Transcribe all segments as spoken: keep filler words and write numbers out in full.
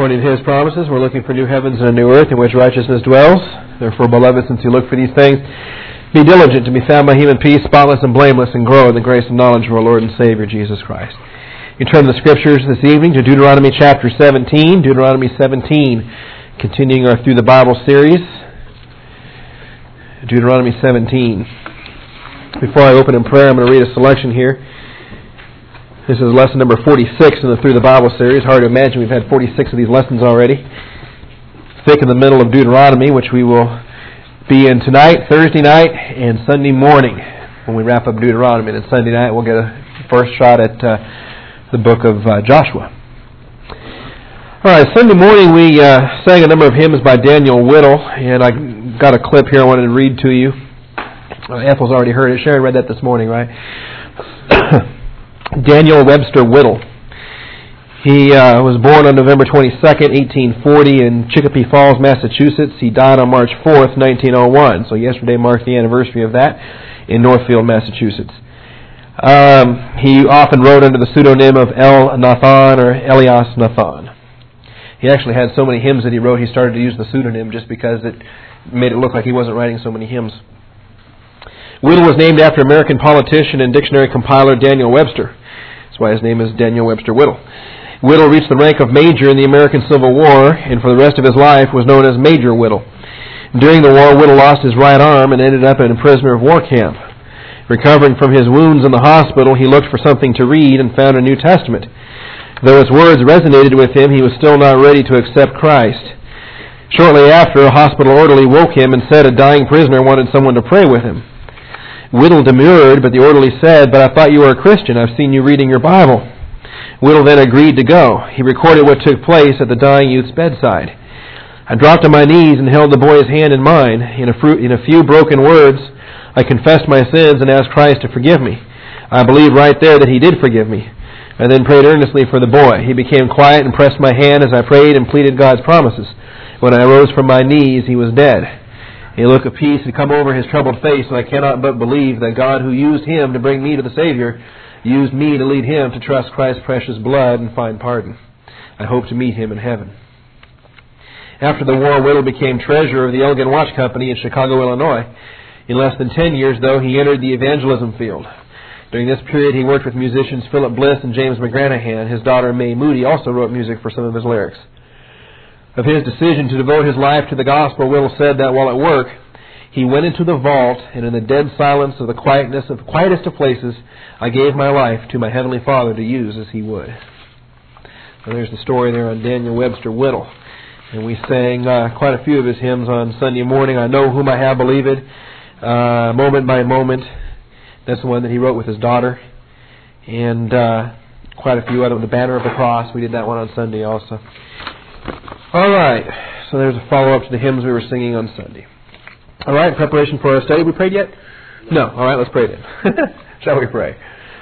according to His promises. We're looking for new heavens and a new earth in which righteousness dwells. Therefore, beloved, since you look for these things, be diligent to be found by Him in peace, spotless and blameless, and grow in the grace and knowledge of our Lord and Savior, Jesus Christ. You turn to the Scriptures this evening to Deuteronomy chapter seventeen. Deuteronomy seventeen, continuing our Through the Bible series. Deuteronomy seventeen. Before I open in prayer, I'm going to read a selection here. This is lesson number forty-six in the Through the Bible series. Hard to imagine we've had forty-six of these lessons already. Thick in the middle of Deuteronomy, which we will be in tonight, Thursday night, and Sunday morning when we wrap up Deuteronomy. And then Sunday night we'll get a first shot at uh, the book of uh, Joshua. All right, Sunday morning we uh, sang a number of hymns by Daniel Whittle, and I got a clip here I wanted to read to you. Uh, Ethel's already heard it. Sherry read that this morning, right? Daniel Webster Whittle. He uh, was born on November twenty-second, eighteen forty in Chicopee Falls, Massachusetts. He died on March fourth, nineteen oh one. So yesterday marked the anniversary of that in Northfield, Massachusetts. Um, he often wrote under the pseudonym of El Nathan or Elias Nathan. He actually had so many hymns that he wrote, he started to use the pseudonym just because it made it look like he wasn't writing so many hymns. Whittle was named after American politician and dictionary compiler Daniel Webster. That's why his name is Daniel Webster Whittle. Whittle reached the rank of Major in the American Civil War, and for the rest of his life was known as Major Whittle. During the war, Whittle lost his right arm and ended up in a prisoner of war camp. Recovering from his wounds in the hospital, he looked for something to read and found a New Testament. Though his words resonated with him, he was still not ready to accept Christ. Shortly after, a hospital orderly woke him and said a dying prisoner wanted someone to pray with him. Whittle demurred, but the orderly said, "But I thought you were a Christian. I've seen you reading your Bible." Whittle then agreed to go. He recorded what took place at the dying youth's bedside. "I dropped on my knees and held the boy's hand in mine. In a, fru- in a few broken words, I confessed my sins and asked Christ to forgive me. I believed right there that He did forgive me. I then prayed earnestly for the boy. He became quiet and pressed my hand as I prayed and pleaded God's promises. When I rose from my knees, he was dead. A look of peace had come over his troubled face, and I cannot but believe that God, who used him to bring me to the Savior, used me to lead him to trust Christ's precious blood and find pardon. I hope to meet him in heaven." After the war, Whittle became treasurer of the Elgin Watch Company in Chicago, Illinois. In less than ten years, though, he entered the evangelism field. During this period, he worked with musicians Philip Bliss and James McGranahan. His daughter, Mae Moody, also wrote music for some of his lyrics. Of his decision to devote his life to the gospel, Whittle said that while at work, he went into the vault, and in the dead silence of the quietness of the quietest of places, I gave my life to my Heavenly Father to use as He would. And there's the story there on Daniel Webster Whittle. And we sang uh, quite a few of his hymns on Sunday morning. I Know Whom I Have Believed, uh, Moment by Moment. That's the one that he wrote with his daughter. And uh, quite a few out of The Banner of the Cross. We did that one on Sunday also. All right, so there's a follow-up to the hymns we were singing on Sunday. All right, in preparation for our study. We prayed yet? No. All right, let's pray then. Shall we pray?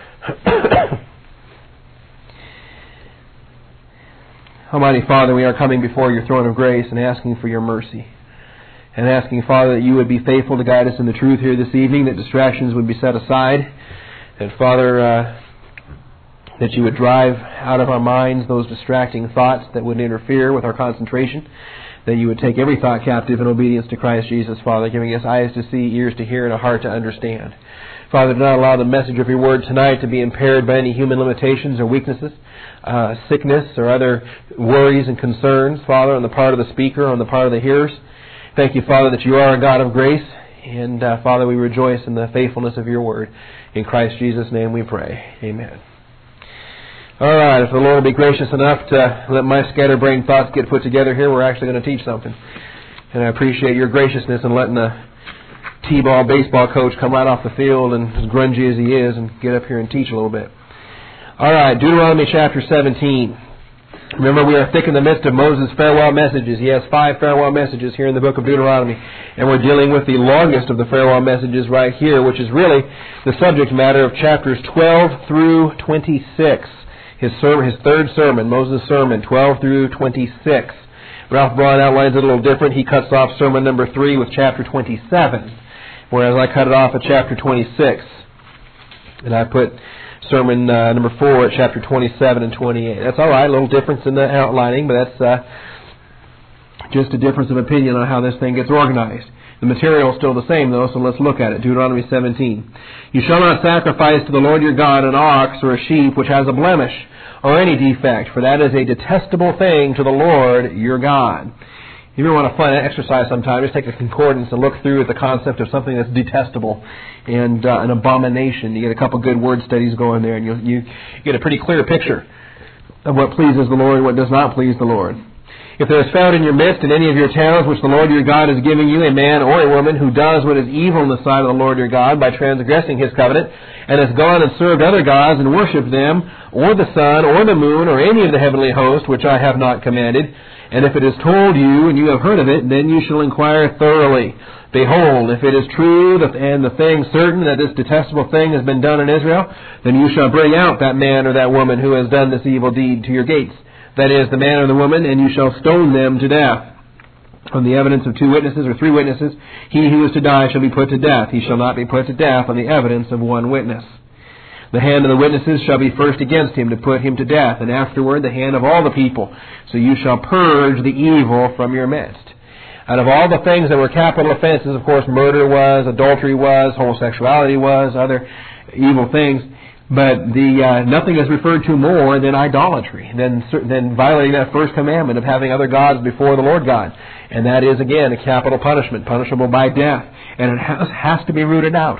Almighty Father, we are coming before your throne of grace and asking for your mercy. And asking, Father, that you would be faithful to guide us in the truth here this evening, that distractions would be set aside, that, Father, uh, that you would drive out of our minds those distracting thoughts that would interfere with our concentration, that you would take every thought captive in obedience to Christ Jesus, Father, giving us eyes to see, ears to hear, and a heart to understand. Father, do not allow the message of your word tonight to be impaired by any human limitations or weaknesses, uh, sickness or other worries and concerns, Father, on the part of the speaker, on the part of the hearers. Thank you, Father, that you are a God of grace, and uh, Father, we rejoice in the faithfulness of your word. In Christ Jesus' name we pray. Amen. All right, if the Lord will be gracious enough to let my scatterbrained thoughts get put together here, we're actually going to teach something. And I appreciate your graciousness in letting a T-ball baseball coach come right off the field, and as grungy as he is, and get up here and teach a little bit. All right, Deuteronomy chapter seventeen. Remember, we are thick in the midst of Moses' farewell messages. He has five farewell messages here in the book of Deuteronomy. And we're dealing with the longest of the farewell messages right here, which is really the subject matter of chapters twelve through twenty-six. His sermon, his third sermon, Moses' sermon, twelve through twenty-six. Ralph Braun outlines it a little different. He cuts off sermon number three with chapter twenty-seven, whereas I cut it off at chapter twenty-six. And I put sermon uh, number four at chapter twenty-seven and twenty-eight. That's all right, a little difference in the outlining, but that's uh, just a difference of opinion on how this thing gets organized. The material is still the same, though, so let's look at it. Deuteronomy seventeen. You shall not sacrifice to the Lord your God an ox or a sheep which has a blemish or any defect, for that is a detestable thing to the Lord your God. If you ever want a fun exercise sometime, just take a concordance and look through at the concept of something that's detestable and uh, an abomination. You get a couple good word studies going there, and you you get a pretty clear picture of what pleases the Lord and what does not please the Lord. If there is found in your midst in any of your towns which the Lord your God is giving you a man or a woman who does what is evil in the sight of the Lord your God by transgressing his covenant, and has gone and served other gods and worshipped them, or the sun, or the moon, or any of the heavenly host which I have not commanded, and if it is told you, and you have heard of it, then you shall inquire thoroughly. Behold, if it is true that, and the thing certain that this detestable thing has been done in Israel, then you shall bring out that man or that woman who has done this evil deed to your gates. That is, the man or the woman, and you shall stone them to death. On the evidence of two witnesses or three witnesses, he who is to die shall be put to death. He shall not be put to death on the evidence of one witness. The hand of the witnesses shall be first against him to put him to death, and afterward the hand of all the people. So you shall purge the evil from your midst. Out of all the things that were capital offenses, of course, murder was, adultery was, homosexuality was, other evil things. But the uh, nothing is referred to more than idolatry, than, than violating that first commandment of having other gods before the Lord God. And that is, again, a capital punishment, punishable by death. And it has, has to be rooted out.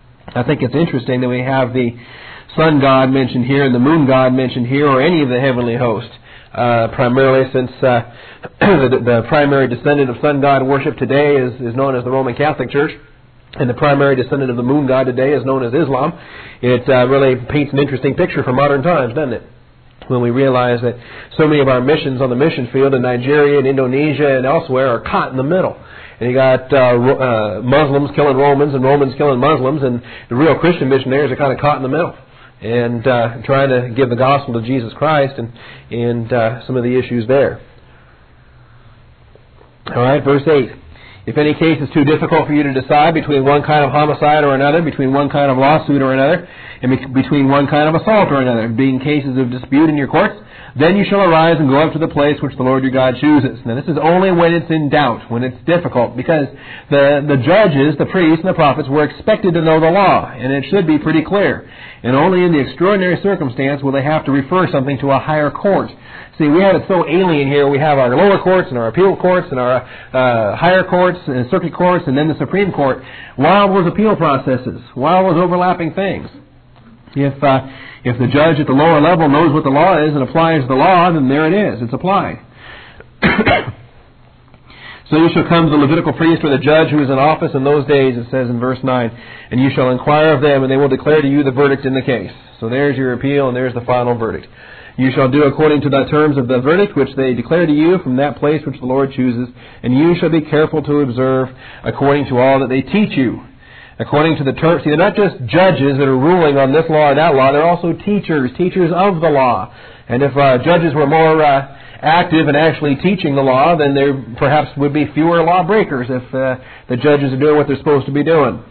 I think it's interesting that we have the sun god mentioned here and the moon god mentioned here, or any of the heavenly hosts, uh, primarily since uh, the, the primary descendant of sun god worship today is, is known as the Roman Catholic Church. And the primary descendant of the moon god today is known as Islam. It uh, really paints an interesting picture for modern times, doesn't it? When we realize that so many of our missions on the mission field in Nigeria and Indonesia and elsewhere are caught in the middle. And you got uh, uh, Muslims killing Romans and Romans killing Muslims, and the real Christian missionaries are kind of caught in the middle and uh, trying to give the gospel to Jesus Christ and, and uh, some of the issues there. All right, verse eight. If any case is too difficult for you to decide between one kind of homicide or another, between one kind of lawsuit or another, and be- between one kind of assault or another, being cases of dispute in your courts, then you shall arise and go up to the place which the Lord your God chooses. Now this is only when it's in doubt, when it's difficult, because the, the judges, the priests, and the prophets were expected to know the law, and it should be pretty clear. And only in the extraordinary circumstance will they have to refer something to a higher court. See, we have it so alien here. We have our lower courts and our appeal courts and our uh, higher courts and circuit courts and then the Supreme Court. Why all those appeal processes? Why all those overlapping things? If uh, if the judge at the lower level knows what the law is and applies the law, then there it is. It's applied. So you shall come to the Levitical priest or the judge who is in office in those days, it says in verse nine, and you shall inquire of them, and they will declare to you the verdict in the case. So there's your appeal, and there's the final verdict. You shall do according to the terms of the verdict which they declare to you from that place which the Lord chooses, and you shall be careful to observe according to all that they teach you. According to the terms, see, they're not just judges that are ruling on this law or that law, they're also teachers, teachers of the law. And if uh, judges were more uh, active in actually teaching the law, then there perhaps would be fewer lawbreakers if uh, the judges are doing what they're supposed to be doing.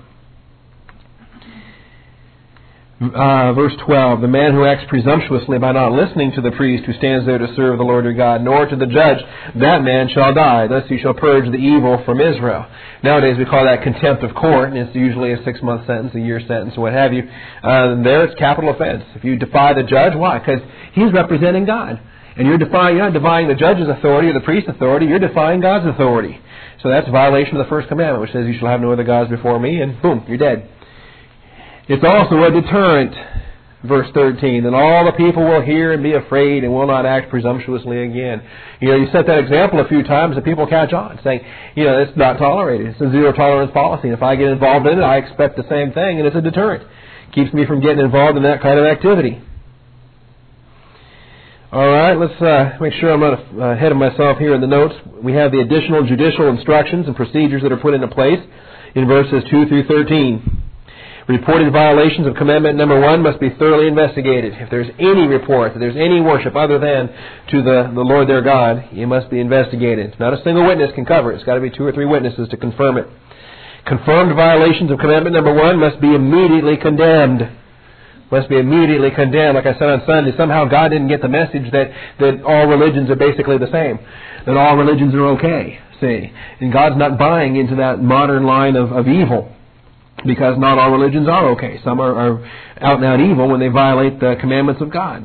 Uh, verse twelve, the man who acts presumptuously by not listening to the priest who stands there to serve the Lord your God, nor to the judge, that man shall die. Thus you shall purge the evil from Israel. Nowadays we call that contempt of court, and it's usually a six-month sentence, a year sentence, or what have you. Uh, there it's capital offense. If you defy the judge, why? Because he's representing God. And you're, defying, you're not defying the judge's authority or the priest's authority, you're defying God's authority. So that's a violation of the first commandment, which says you shall have no other gods before me, and boom, you're dead. It's also a deterrent, verse thirteen, and all the people will hear and be afraid and will not act presumptuously again. You know, you set that example a few times and people catch on, saying, you know, it's not tolerated. It's a zero tolerance policy. And if I get involved in it, I expect the same thing, and it's a deterrent. Keeps me from getting involved in that kind of activity. All right, let's uh, make sure I'm not ahead of myself here in the notes. We have the additional judicial instructions and procedures that are put into place in verses two through thirteen. Reported violations of commandment number one must be thoroughly investigated. If there's any report that there's any worship other than to the, the Lord their God, it must be investigated. Not a single witness can cover it. It's got to be two or three witnesses to confirm it. Confirmed violations of commandment number one must be immediately condemned. must be immediately condemned. Like I said on Sunday, somehow God didn't get the message that, that all religions are basically the same, that all religions are okay, see. And God's not buying into that modern line of, of evil, because not all religions are okay. Some are, are out and out evil when they violate the commandments of God.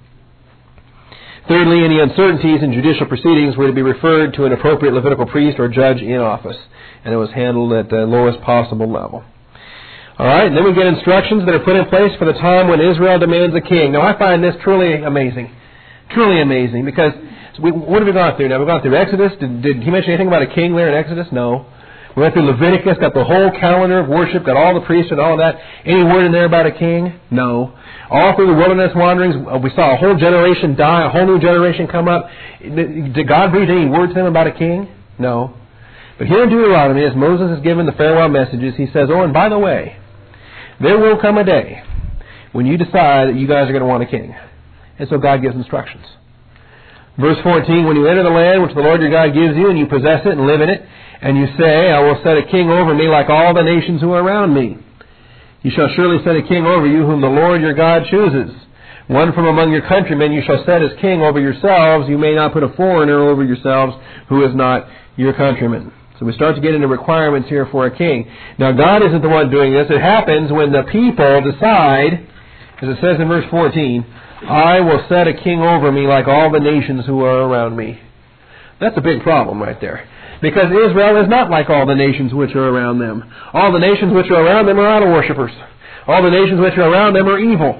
Thirdly, any uncertainties in judicial proceedings were to be referred to an appropriate Levitical priest or judge in office, and it was handled at the lowest possible level. All right, and then we get instructions that are put in place for the time when Israel demands a king. Now, I find this truly amazing. Truly amazing, because we, what have we gone through now? We've gone through Exodus. Did, did he mention anything about a king there in Exodus? No. We went through Leviticus, got the whole calendar of worship, got all the priests and all of that. Any word in there about a king? No. All through the wilderness wanderings, we saw a whole generation die, a whole new generation come up. Did God breathe any word to them about a king? No. But here in Deuteronomy, as Moses is given the farewell messages, he says, oh, and by the way, there will come a day when you decide that you guys are going to want a king. And so God gives instructions. Verse fourteen, when you enter the land which the Lord your God gives you, and you possess it and live in it, and you say, I will set a king over me like all the nations who are around me. You shall surely set a king over you whom the Lord your God chooses. One from among your countrymen you shall set as king over yourselves. You may not put a foreigner over yourselves who is not your countryman. So we start to get into requirements here for a king. Now, God isn't the one doing this. It happens when the people decide, as it says in verse fourteen, I will set a king over me like all the nations who are around me. That's a big problem right there. Because Israel is not like all the nations which are around them. All the nations which are around them are idol worshippers. All the nations which are around them are evil.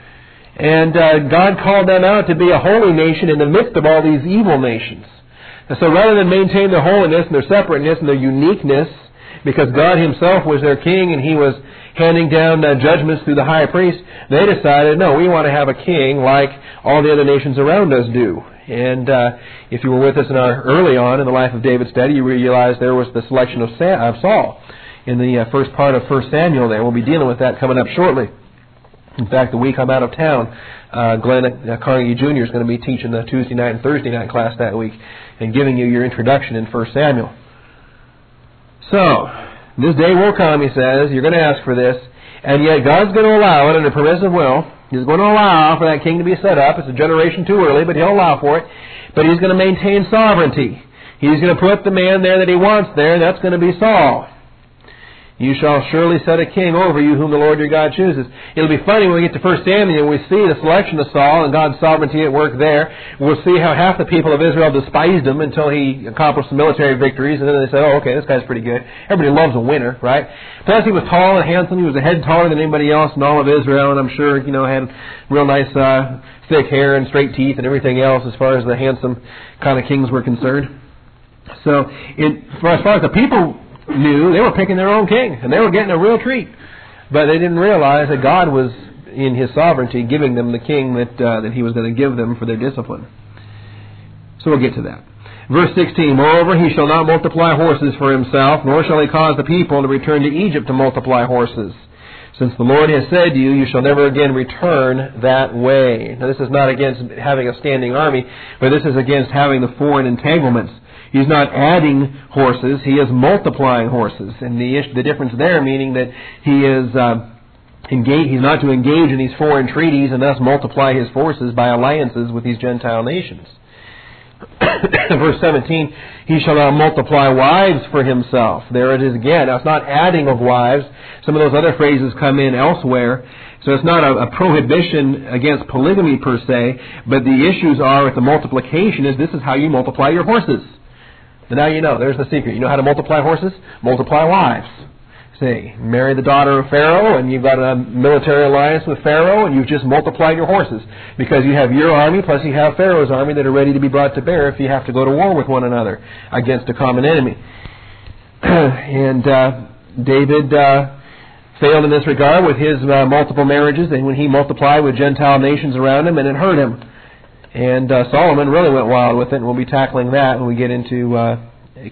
And uh, God called them out to be a holy nation in the midst of all these evil nations. And so rather than maintain their holiness and their separateness and their uniqueness, because God himself was their king and he was handing down uh, judgments through the high priest, they decided, no, we want to have a king like all the other nations around us do. And uh, if you were with us in our early on in the life of David study, you realized there was the selection of, Sa- of Saul in the uh, first part of First Samuel there. We'll be dealing with that coming up shortly. In fact, the week I'm out of town, uh, Glenn uh, Carnegie Junior is going to be teaching the Tuesday night and Thursday night class that week and giving you your introduction in First Samuel. So, this day will come, he says, you're going to ask for this, and yet God's going to allow it under permissive will. He's going to allow for that king to be set up. It's a generation too early, but he'll allow for it. But he's going to maintain sovereignty. He's going to put the man there that he wants there, and that's going to be Saul. You shall surely set a king over you whom the Lord your God chooses. It'll be funny when we get to First Samuel and we see the selection of Saul and God's sovereignty at work there. We'll see how half the people of Israel despised him until he accomplished some military victories, and then they said, oh, okay, this guy's pretty good. Everybody loves a winner, right? Plus he was tall and handsome. He was a head taller than anybody else in all of Israel, and I'm sure, you know, had real nice uh, thick hair and straight teeth and everything else as far as the handsome kind of kings were concerned. So it, for as far as the people knew, they were picking their own king, and they were getting a real treat. But they didn't realize that God was, in his sovereignty, giving them the king that uh, that he was going to give them for their discipline. So we'll get to that. Verse sixteen, moreover, he shall not multiply horses for himself, nor shall he cause the people to return to Egypt to multiply horses. Since the Lord has said to you, you shall never again return that way. Now this is not against having a standing army, but this is against having the foreign entanglements. He's not adding horses, he is multiplying horses. And the the difference there meaning that he is uh, engage, he's not to engage in these foreign treaties and thus multiply his forces by alliances with these Gentile nations. Verse seventeen, he shall not multiply wives for himself. There it is again. Now it's not adding of wives. Some of those other phrases come in elsewhere. So it's not a, a prohibition against polygamy per se, but the issues are with the multiplication is this is how you multiply your horses. And now you know, there's the secret. You know how to multiply horses? Multiply wives. See, marry the daughter of Pharaoh, and you've got a military alliance with Pharaoh, and you've just multiplied your horses. Because you have your army, plus you have Pharaoh's army that are ready to be brought to bear if you have to go to war with one another against a common enemy. and uh, David uh, failed in this regard with his uh, multiple marriages, and when he multiplied with Gentile nations around him, and it hurt him. And uh, Solomon really went wild with it, and we'll be tackling that when we get into uh,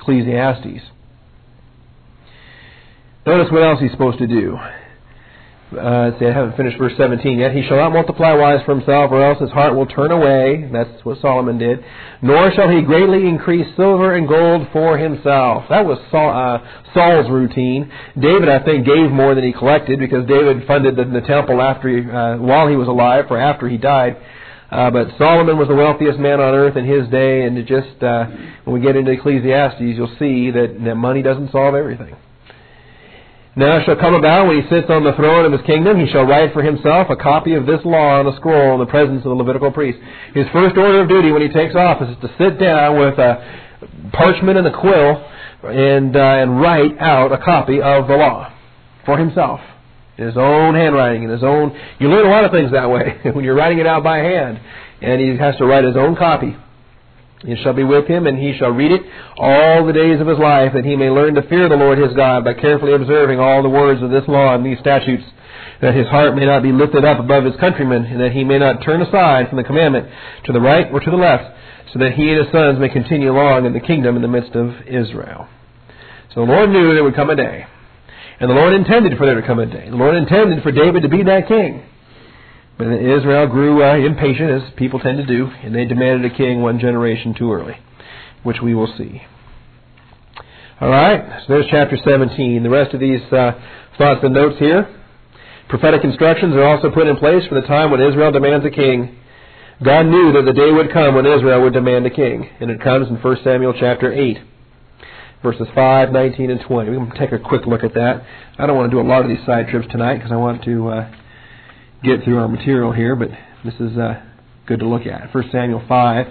Ecclesiastes. Notice what else he's supposed to do. Uh, see, I haven't finished verse seventeen yet. He shall not multiply wives for himself, or else his heart will turn away. That's what Solomon did. Nor shall he greatly increase silver and gold for himself. That was Saul, uh, Saul's routine. David, I think, gave more than he collected, because David funded the, the temple after he, uh, while he was alive, or after he died. Uh, but Solomon was the wealthiest man on earth in his day, and it just uh, when we get into Ecclesiastes, you'll see that, that money doesn't solve everything. Now it shall come about, when he sits on the throne of his kingdom, he shall write for himself a copy of this law on a scroll in the presence of the Levitical priest. His first order of duty when he takes office is to sit down with a parchment and a quill and, uh, and write out a copy of the law for himself. In his own handwriting, in his own... You learn a lot of things that way when you're writing it out by hand. And he has to write his own copy. It shall be with him, and he shall read it all the days of his life, that he may learn to fear the Lord his God by carefully observing all the words of this law and these statutes, that his heart may not be lifted up above his countrymen, and that he may not turn aside from the commandment to the right or to the left, so that he and his sons may continue long in the kingdom in the midst of Israel. So the Lord knew there would come a day, and the Lord intended for there to come a day. The Lord intended for David to be that king. But Israel grew uh, impatient, as people tend to do, and they demanded a king one generation too early, which we will see. All right, so there's chapter seventeen. The rest of these uh, thoughts and notes here. Prophetic instructions are also put in place for the time when Israel demands a king. God knew that the day would come when Israel would demand a king, and it comes in First Samuel chapter eight, verses five, nineteen, and twenty. We can take a quick look at that. I don't want to do a lot of these side trips tonight because I want to... Uh, get through our material here, but this is uh, good to look at. First Samuel five.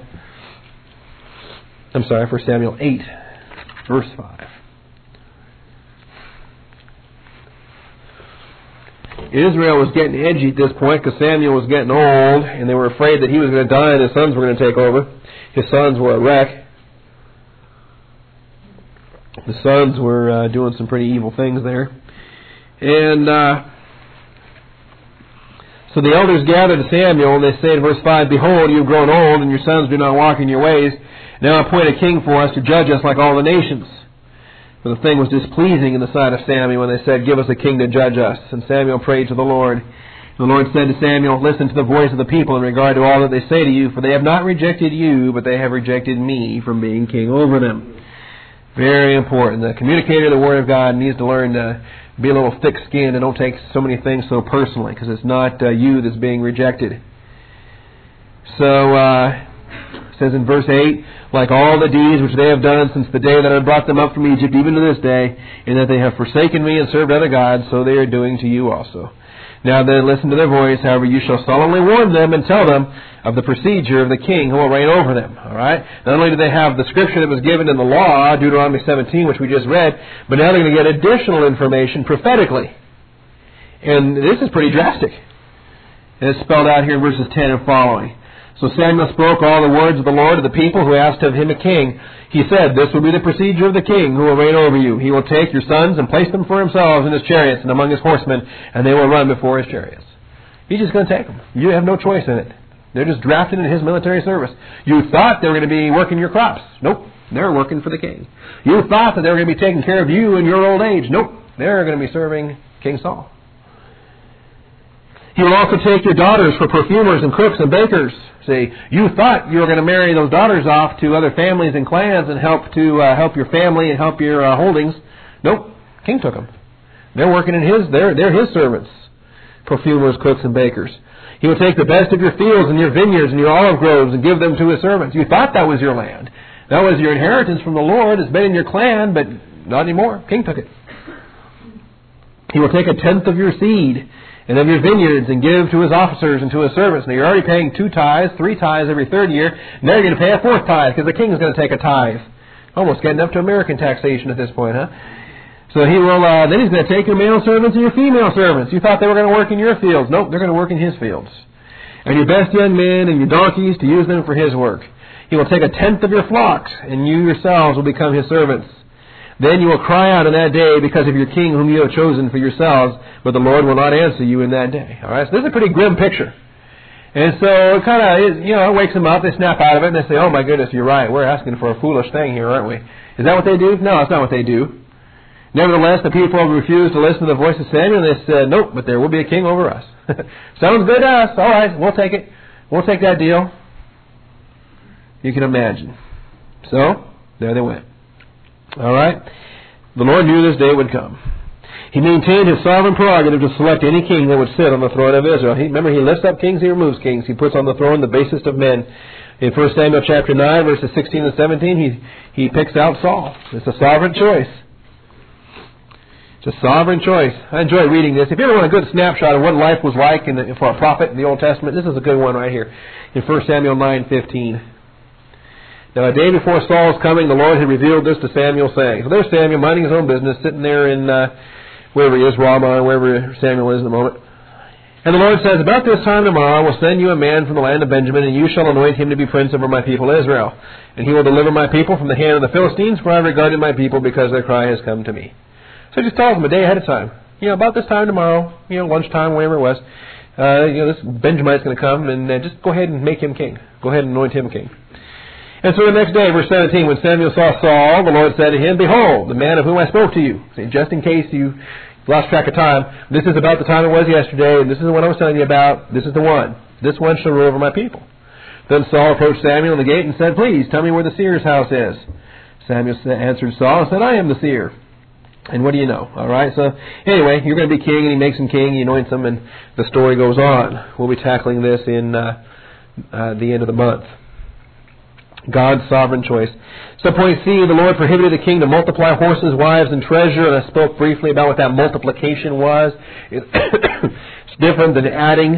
I'm sorry, First Samuel eight, verse five. Israel was getting edgy at this point because Samuel was getting old, and they were afraid that he was going to die and his sons were going to take over. His sons were a wreck. The sons were uh, doing some pretty evil things there. And... Uh, So the elders gathered to Samuel, and they say in verse five, Behold, you have grown old, and your sons do not walk in your ways. Now appoint a king for us to judge us like all the nations. For the thing was displeasing in the sight of Samuel when they said, Give us a king to judge us. And Samuel prayed to the Lord. And the Lord said to Samuel, Listen to the voice of the people in regard to all that they say to you, for they have not rejected you, but they have rejected me from being king over them. Very important. The communicator of the Word of God needs to learn to be a little thick-skinned and don't take so many things so personally, because it's not uh, you that's being rejected. So, uh, it says in verse eight, like all the deeds which they have done since the day that I brought them up from Egypt, even to this day, in that they have forsaken me and served other gods, so they are doing to you also. Now then, listen to their voice. However, you shall solemnly warn them and tell them of the procedure of the king who will reign over them. All right. Not only do they have the scripture that was given in the law, Deuteronomy seventeen, which we just read, but now they're going to get additional information prophetically. And this is pretty drastic. And it's spelled out here in verses ten and following. So Samuel spoke all the words of the Lord to the people who asked of him a king. He said, This will be the procedure of the king who will reign over you. He will take your sons and place them for himself in his chariots and among his horsemen, and they will run before his chariots. He's just going to take them. You have no choice in it. They're just drafted into his military service. You thought they were going to be working your crops. Nope. They're working for the king. You thought that they were going to be taking care of you in your old age. Nope. They're going to be serving King Saul. He will also take your daughters for perfumers and cooks and bakers. See, you thought you were going to marry those daughters off to other families and clans and help to uh, help your family and help your uh, holdings. Nope. King took them. They're working in his, they're, they're his servants. Perfumers, cooks, and bakers. He will take the best of your fields and your vineyards and your olive groves and give them to his servants. You thought that was your land. That was your inheritance from the Lord. It's been in your clan, but not anymore. King took it. He will take a tenth of your seed and of your vineyards and give to his officers and to his servants. Now you're already paying two tithes, three tithes every third year. Now you're going to pay a fourth tithe because the king is going to take a tithe. Almost getting up to American taxation at this point, huh? So he will. Uh, then he's going to take your male servants and your female servants. You thought they were going to work in your fields. Nope, they're going to work in his fields. And your best young men and your donkeys to use them for his work. He will take a tenth of your flocks, and you yourselves will become his servants. Then you will cry out in that day because of your king whom you have chosen for yourselves, but the Lord will not answer you in that day. All right, so this is a pretty grim picture. And so it kind of, you know, it wakes them up. They snap out of it, and they say, oh, my goodness, you're right. We're asking for a foolish thing here, aren't we? Is that what they do? No, it's not what they do. Nevertheless, the people refused to listen to the voice of Samuel, and they said, nope, but there will be a king over us. Sounds good to us. All right, we'll take it. We'll take that deal. You can imagine. So, there they went. All right? The Lord knew this day would come. He maintained his sovereign prerogative to select any king that would sit on the throne of Israel. He, remember, he lifts up kings, he removes kings. He puts on the throne the basest of men. In First Samuel chapter nine, verses sixteen and seventeen, he, he picks out Saul. It's a sovereign choice. It's a sovereign choice. I enjoy reading this. If you ever want a good snapshot of what life was like in the, for a prophet in the Old Testament, this is a good one right here. In First Samuel nine fifteen. Now, a day before Saul's coming, the Lord had revealed this to Samuel, saying, so there's Samuel minding his own business, sitting there in uh, wherever he is, Ramah, or wherever Samuel is in the moment. And the Lord says, about this time tomorrow I will send you a man from the land of Benjamin, and you shall anoint him to be prince over my people Israel. And he will deliver my people from the hand of the Philistines, for I regarded my people because their cry has come to me. So he just tells them a day ahead of time. You know, about this time tomorrow, you know, lunchtime, wherever it was, uh, you know, this Benjamin's going to come, and uh, just go ahead and make him king. Go ahead and anoint him king. And so the next day, verse seventeen, when Samuel saw Saul, the Lord said to him, behold, the man of whom I spoke to you. See, just in case you lost track of time, this is about the time it was yesterday, and this is the one I was telling you about. This is the one. This one shall rule over my people. Then Saul approached Samuel in the gate and said, please, tell me where the seer's house is. Samuel answered Saul and said, I am the seer. And what do you know? All right, so anyway, you're going to be king, and he makes him king, he anoints him, and the story goes on. We'll be tackling this in uh, uh, the end of the month. God's sovereign choice. So point C, the Lord prohibited the king to multiply horses, wives, and treasure, and I spoke briefly about what that multiplication was. It's different than adding.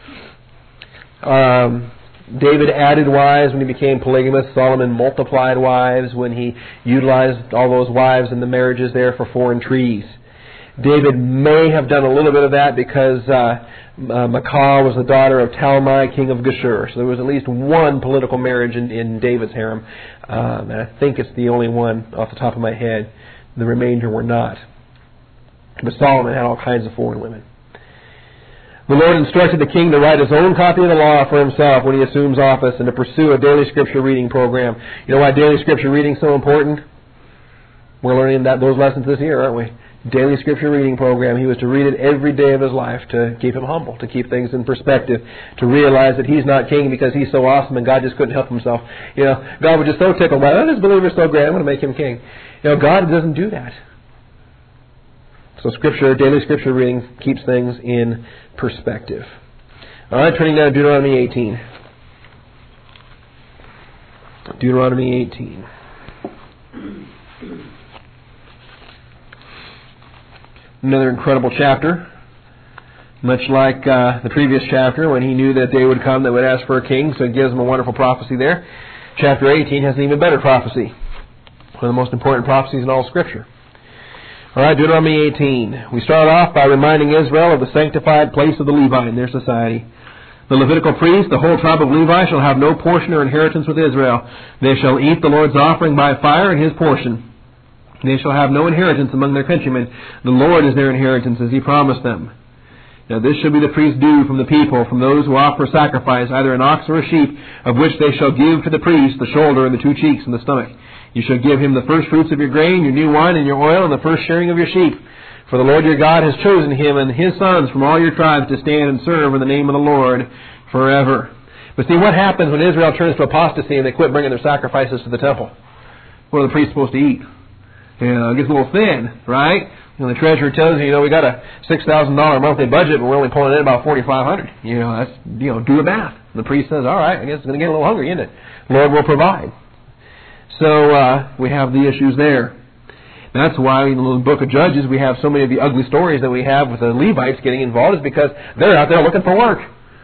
Um, David added wives when he became polygamous. Solomon multiplied wives when he utilized all those wives in the marriages there for foreign trees. David may have done a little bit of that because uh, uh, Michal was the daughter of Talmai, king of Geshur. So there was at least one political marriage in, in David's harem. Um, and I think it's the only one off the top of my head. The remainder were not. But Solomon had all kinds of foreign women. The Lord instructed the king to write his own copy of the law for himself when he assumes office and to pursue a daily scripture reading program. You know why daily scripture reading is so important? We're learning that those lessons this year, aren't we? Daily scripture reading program. He was to read it every day of his life to keep him humble, to keep things in perspective, to realize that he's not king because he's so awesome and God just couldn't help himself. You know, God was just so tickled by, oh, this believer's so great, I'm going to make him king. You know, God doesn't do that. So scripture, daily scripture reading keeps things in perspective. All right, turning now to Deuteronomy eighteen. Deuteronomy eighteen. Another incredible chapter. Much like uh, the previous chapter, when he knew that day would come that would ask for a king, so it gives him a wonderful prophecy there. Chapter eighteen has an even better prophecy. One of the most important prophecies in all Scripture. All right, Deuteronomy eighteen. We start off by reminding Israel of the sanctified place of the Levite in their society. The Levitical priests, the whole tribe of Levi, shall have no portion or inheritance with Israel. They shall eat the Lord's offering by fire and his portion. They shall have no inheritance among their countrymen. The Lord is their inheritance, as he promised them. Now this shall be the priest's due from the people, from those who offer sacrifice, either an ox or a sheep, of which they shall give to the priest the shoulder and the two cheeks and the stomach. You shall give him the first fruits of your grain, your new wine, and your oil, and the first sharing of your sheep. For the Lord your God has chosen him and his sons from all your tribes to stand and serve in the name of the Lord forever. But see, what happens when Israel turns to apostasy and they quit bringing their sacrifices to the temple? What are the priests supposed to eat? You know, it gets a little thin, right? You know, the treasurer tells you, you know, we got a six thousand dollars monthly budget, but we're only pulling in about forty-five hundred dollars. You know, that's, you know, do the math. The priest says, all right, I guess it's going to get a little hungry, isn't it? The Lord will provide. So, uh, we have the issues there. That's why in the book of Judges we have so many of the ugly stories that we have with the Levites getting involved, is because they're out there looking for work.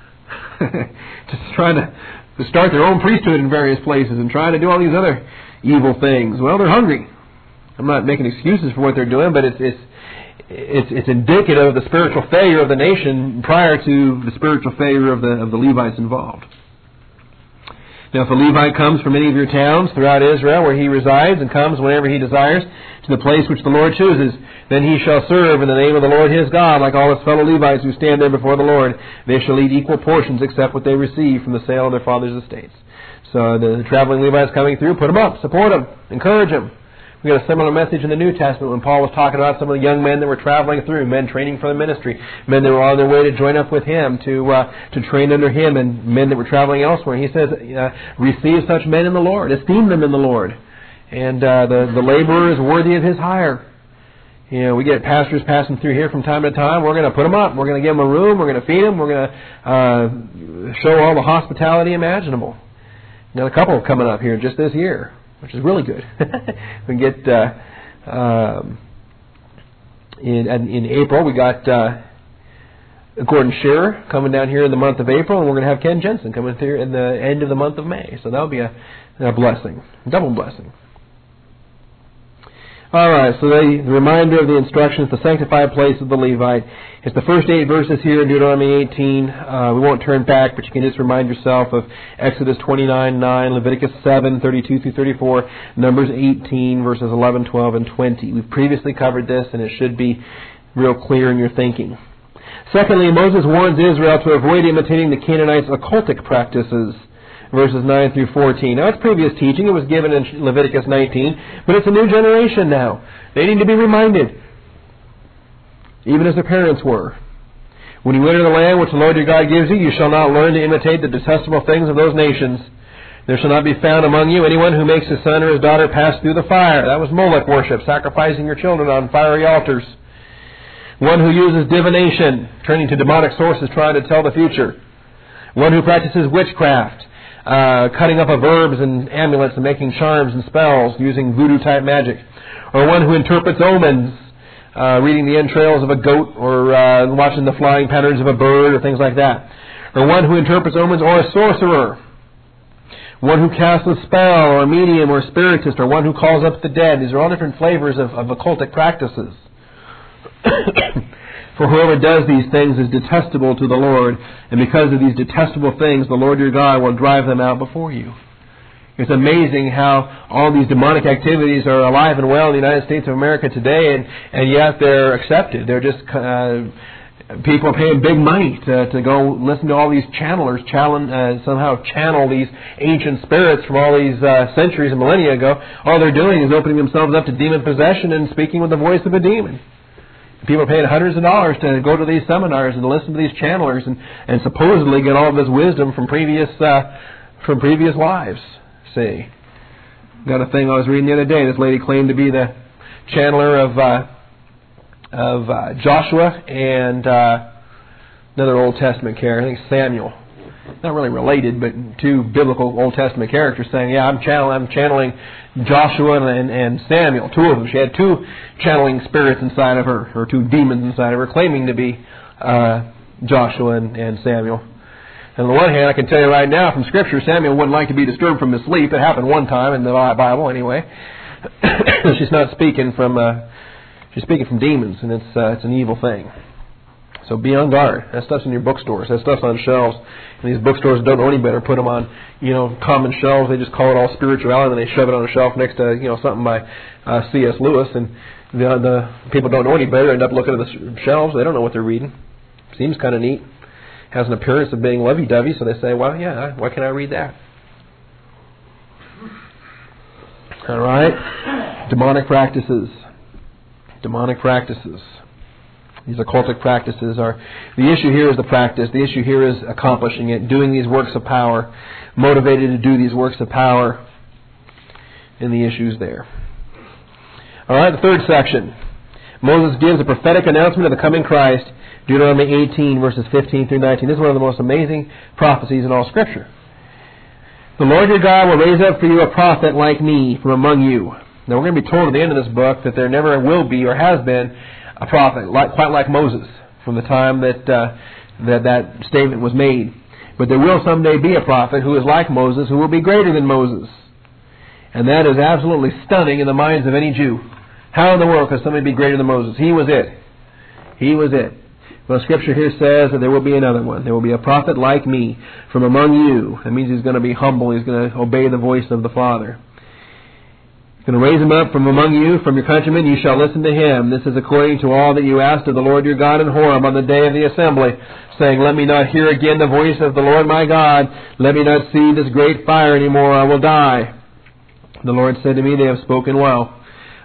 Just trying to, to start their own priesthood in various places and trying to do all these other evil things. Well, they're hungry. I'm not making excuses for what they're doing, but it's it's it's, it's indicative of the spiritual failure of the nation prior to the spiritual failure of the of the Levites involved. Now, if a Levite comes from any of your towns throughout Israel where he resides and comes whenever he desires to the place which the Lord chooses, then he shall serve in the name of the Lord his God, like all his fellow Levites who stand there before the Lord. They shall eat equal portions except what they receive from the sale of their father's estates. So the traveling Levites coming through, put them up, support them, encourage them. We got a similar message in the New Testament when Paul was talking about some of the young men that were traveling through, men training for the ministry, men that were on their way to join up with him, to uh, to train under him, and men that were traveling elsewhere. He says, uh, receive such men in the Lord, esteem them in the Lord, and uh, the, the laborer is worthy of his hire. You know, we get pastors passing through here from time to time. We're going to put them up. We're going to give them a room. We're going to feed them. We're going to uh, show all the hospitality imaginable. Got a couple coming up here just this year, which is really good. We get uh, um, in in April. We got uh, Gordon Shearer coming down here in the month of April, and we're going to have Ken Jensen coming through in the end of the month of May. So that'll be a, a blessing, a double blessing. All right, so the, the reminder of the instructions, the sanctified place of the Levite. It's the first eight verses here in Deuteronomy eighteen. Uh, we won't turn back, but you can just remind yourself of Exodus twenty-nine nine, Leviticus seven thirty-two through thirty-four, Numbers eighteen, verses eleven, twelve, and twenty. We've previously covered this, and it should be real clear in your thinking. Secondly, Moses warns Israel to avoid imitating the Canaanites' occultic practices. Verses nine through fourteen. Now, it's previous teaching. It was given in Leviticus nineteen, but it's a new generation now. They need to be reminded, even as their parents were. When you enter the land which the Lord your God gives you, you shall not learn to imitate the detestable things of those nations. There shall not be found among you anyone who makes his son or his daughter pass through the fire. That was Molech worship, sacrificing your children on fiery altars. One who uses divination, turning to demonic sources, trying to tell the future. One who practices witchcraft, Uh, cutting up of herbs and amulets and making charms and spells using voodoo-type magic. Or one who interprets omens, uh, reading the entrails of a goat or uh, watching the flying patterns of a bird or things like that. Or one who interprets omens, or a sorcerer. One who casts a spell, or a medium, or a spiritist, or one who calls up the dead. These are all different flavors of, of occultic practices. For whoever does these things is detestable to the Lord, and because of these detestable things, the Lord your God will drive them out before you. It's amazing how all these demonic activities are alive and well in the United States of America today, and, and yet they're accepted. They're just, uh, people are paying big money to, to go listen to all these channelers challenge, uh, somehow channel these ancient spirits from all these uh, centuries and millennia ago. All they're doing is opening themselves up to demon possession and speaking with the voice of a demon. People are paying hundreds of dollars to go to these seminars and to listen to these channelers and, and supposedly get all of this wisdom from previous uh, from previous lives. See, got a thing I was reading the other day. This lady claimed to be the channeler of uh, of uh, Joshua and uh, another Old Testament character. I think Samuel. Not really related, but two biblical Old Testament characters saying, "Yeah, I'm channeling, I'm channeling Joshua and, and Samuel, two of them." She had two channeling spirits inside of her, or two demons inside of her, claiming to be uh, Joshua and, and Samuel. And on the one hand, I can tell you right now from Scripture, Samuel wouldn't like to be disturbed from his sleep. It happened one time in the Bible, anyway. She's not speaking from uh, she's speaking from demons, and it's uh, it's an evil thing. So be on guard. That stuff's in your bookstores. That stuff's on shelves. And these bookstores don't know any better. Put them on, you know, common shelves. They just call it all spirituality, and they shove it on a shelf next to, you know, something by uh, C S Lewis. And the, the people don't know any better. End up looking at the shelves. They don't know what they're reading. Seems kind of neat. Has an appearance of being lovey-dovey. So they say, well, yeah, why can't I read that? All right. Demonic practices. Demonic practices. These occultic practices are, the issue here is the practice. The issue here is accomplishing it, doing these works of power, motivated to do these works of power, and the issues there. All right, the third section. Moses gives a prophetic announcement of the coming Christ, Deuteronomy eighteen, verses fifteen through nineteen. This is one of the most amazing prophecies in all Scripture. The Lord your God will raise up for you a prophet like me from among you. Now, we're going to be told at the end of this book that there never will be or has been a prophet, like, quite like Moses, from the time that, uh, that that statement was made. But there will someday be a prophet who is like Moses, who will be greater than Moses. And that is absolutely stunning in the minds of any Jew. How in the world could somebody be greater than Moses? He was it. He was it. Well, Scripture here says that there will be another one. There will be a prophet like me from among you. That means he's going to be humble. He's going to obey the voice of the Father. Going to raise him up from among you, from your countrymen, you shall listen to him. This is according to all that you asked of the Lord your God in Horeb on the day of the assembly, saying, let me not hear again the voice of the Lord my God. Let me not see this great fire anymore, I will die. The Lord said to me, they have spoken well.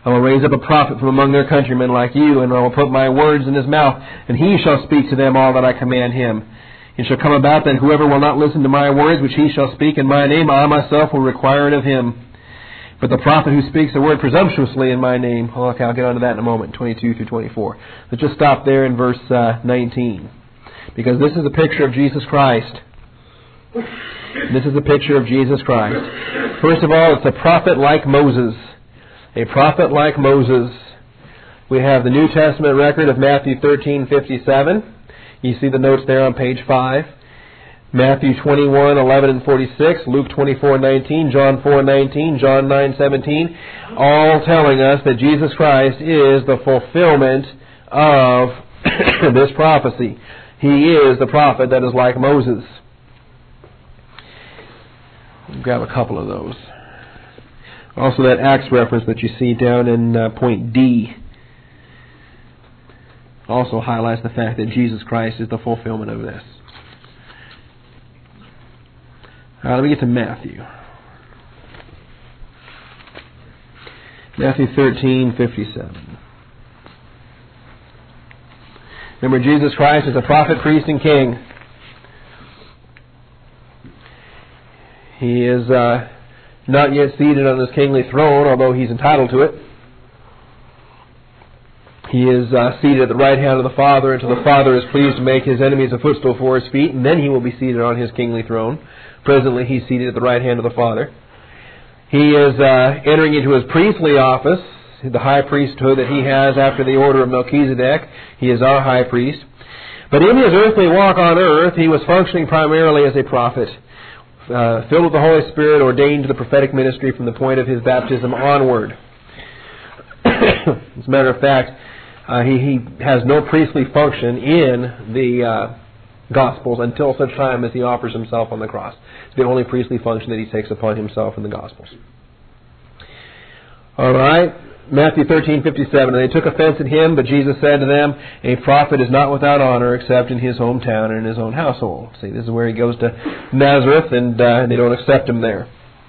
I will raise up a prophet from among their countrymen like you, and I will put my words in his mouth, and he shall speak to them all that I command him. It shall come about that whoever will not listen to my words which he shall speak in my name, I myself will require it of him. But the prophet who speaks a word presumptuously in my name, oh, okay, I'll get onto that in a moment, twenty-two through twenty-four. Let's just stop there in verse uh, nineteen. Because this is a picture of Jesus Christ. This is a picture of Jesus Christ. First of all, it's a prophet like Moses. A prophet like Moses. We have the New Testament record of Matthew thirteen fifty-seven. You see the notes there on page five. Matthew twenty-one eleven and forty-six, Luke twenty-four nineteen, John four nineteen, John nine seventeen, all telling us that Jesus Christ is the fulfillment of this prophecy. He is the prophet that is like Moses. We'll grab a couple of those. Also that Acts reference that you see down in uh, point D also highlights the fact that Jesus Christ is the fulfillment of this. All right, let me get to Matthew. Matthew thirteen fifty-seven. Remember, Jesus Christ is a prophet, priest, and king. He is uh, not yet seated on his kingly throne, although he's entitled to it. He is uh, seated at the right hand of the Father, until the Father is pleased to make his enemies a footstool for his feet, and then he will be seated on his kingly throne. Presently, he's seated at the right hand of the Father. He is uh, entering into his priestly office, the high priesthood that he has after the order of Melchizedek. He is our high priest. But in his earthly walk on earth, he was functioning primarily as a prophet, uh, filled with the Holy Spirit, ordained to the prophetic ministry from the point of his baptism onward. As a matter of fact, uh, he, he has no priestly function in the uh, Gospels until such time as he offers himself on the cross. It's the only priestly function that he takes upon himself in the Gospels. All right, Matthew thirteen fifty-seven. And they took offense at him, but Jesus said to them, a prophet is not without honor except in his hometown and in his own household. See, this is where he goes to Nazareth, and uh, they don't accept him there.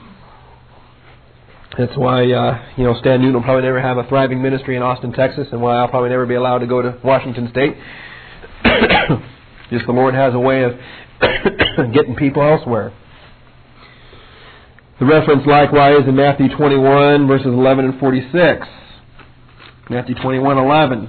That's why, uh, you know, Stan Newton will probably never have a thriving ministry in Austin, Texas, and why I'll probably never be allowed to go to Washington State. Just the Lord has a way of getting people elsewhere. The reference likewise in Matthew twenty-one, verses eleven and forty-six. Matthew twenty-one eleven.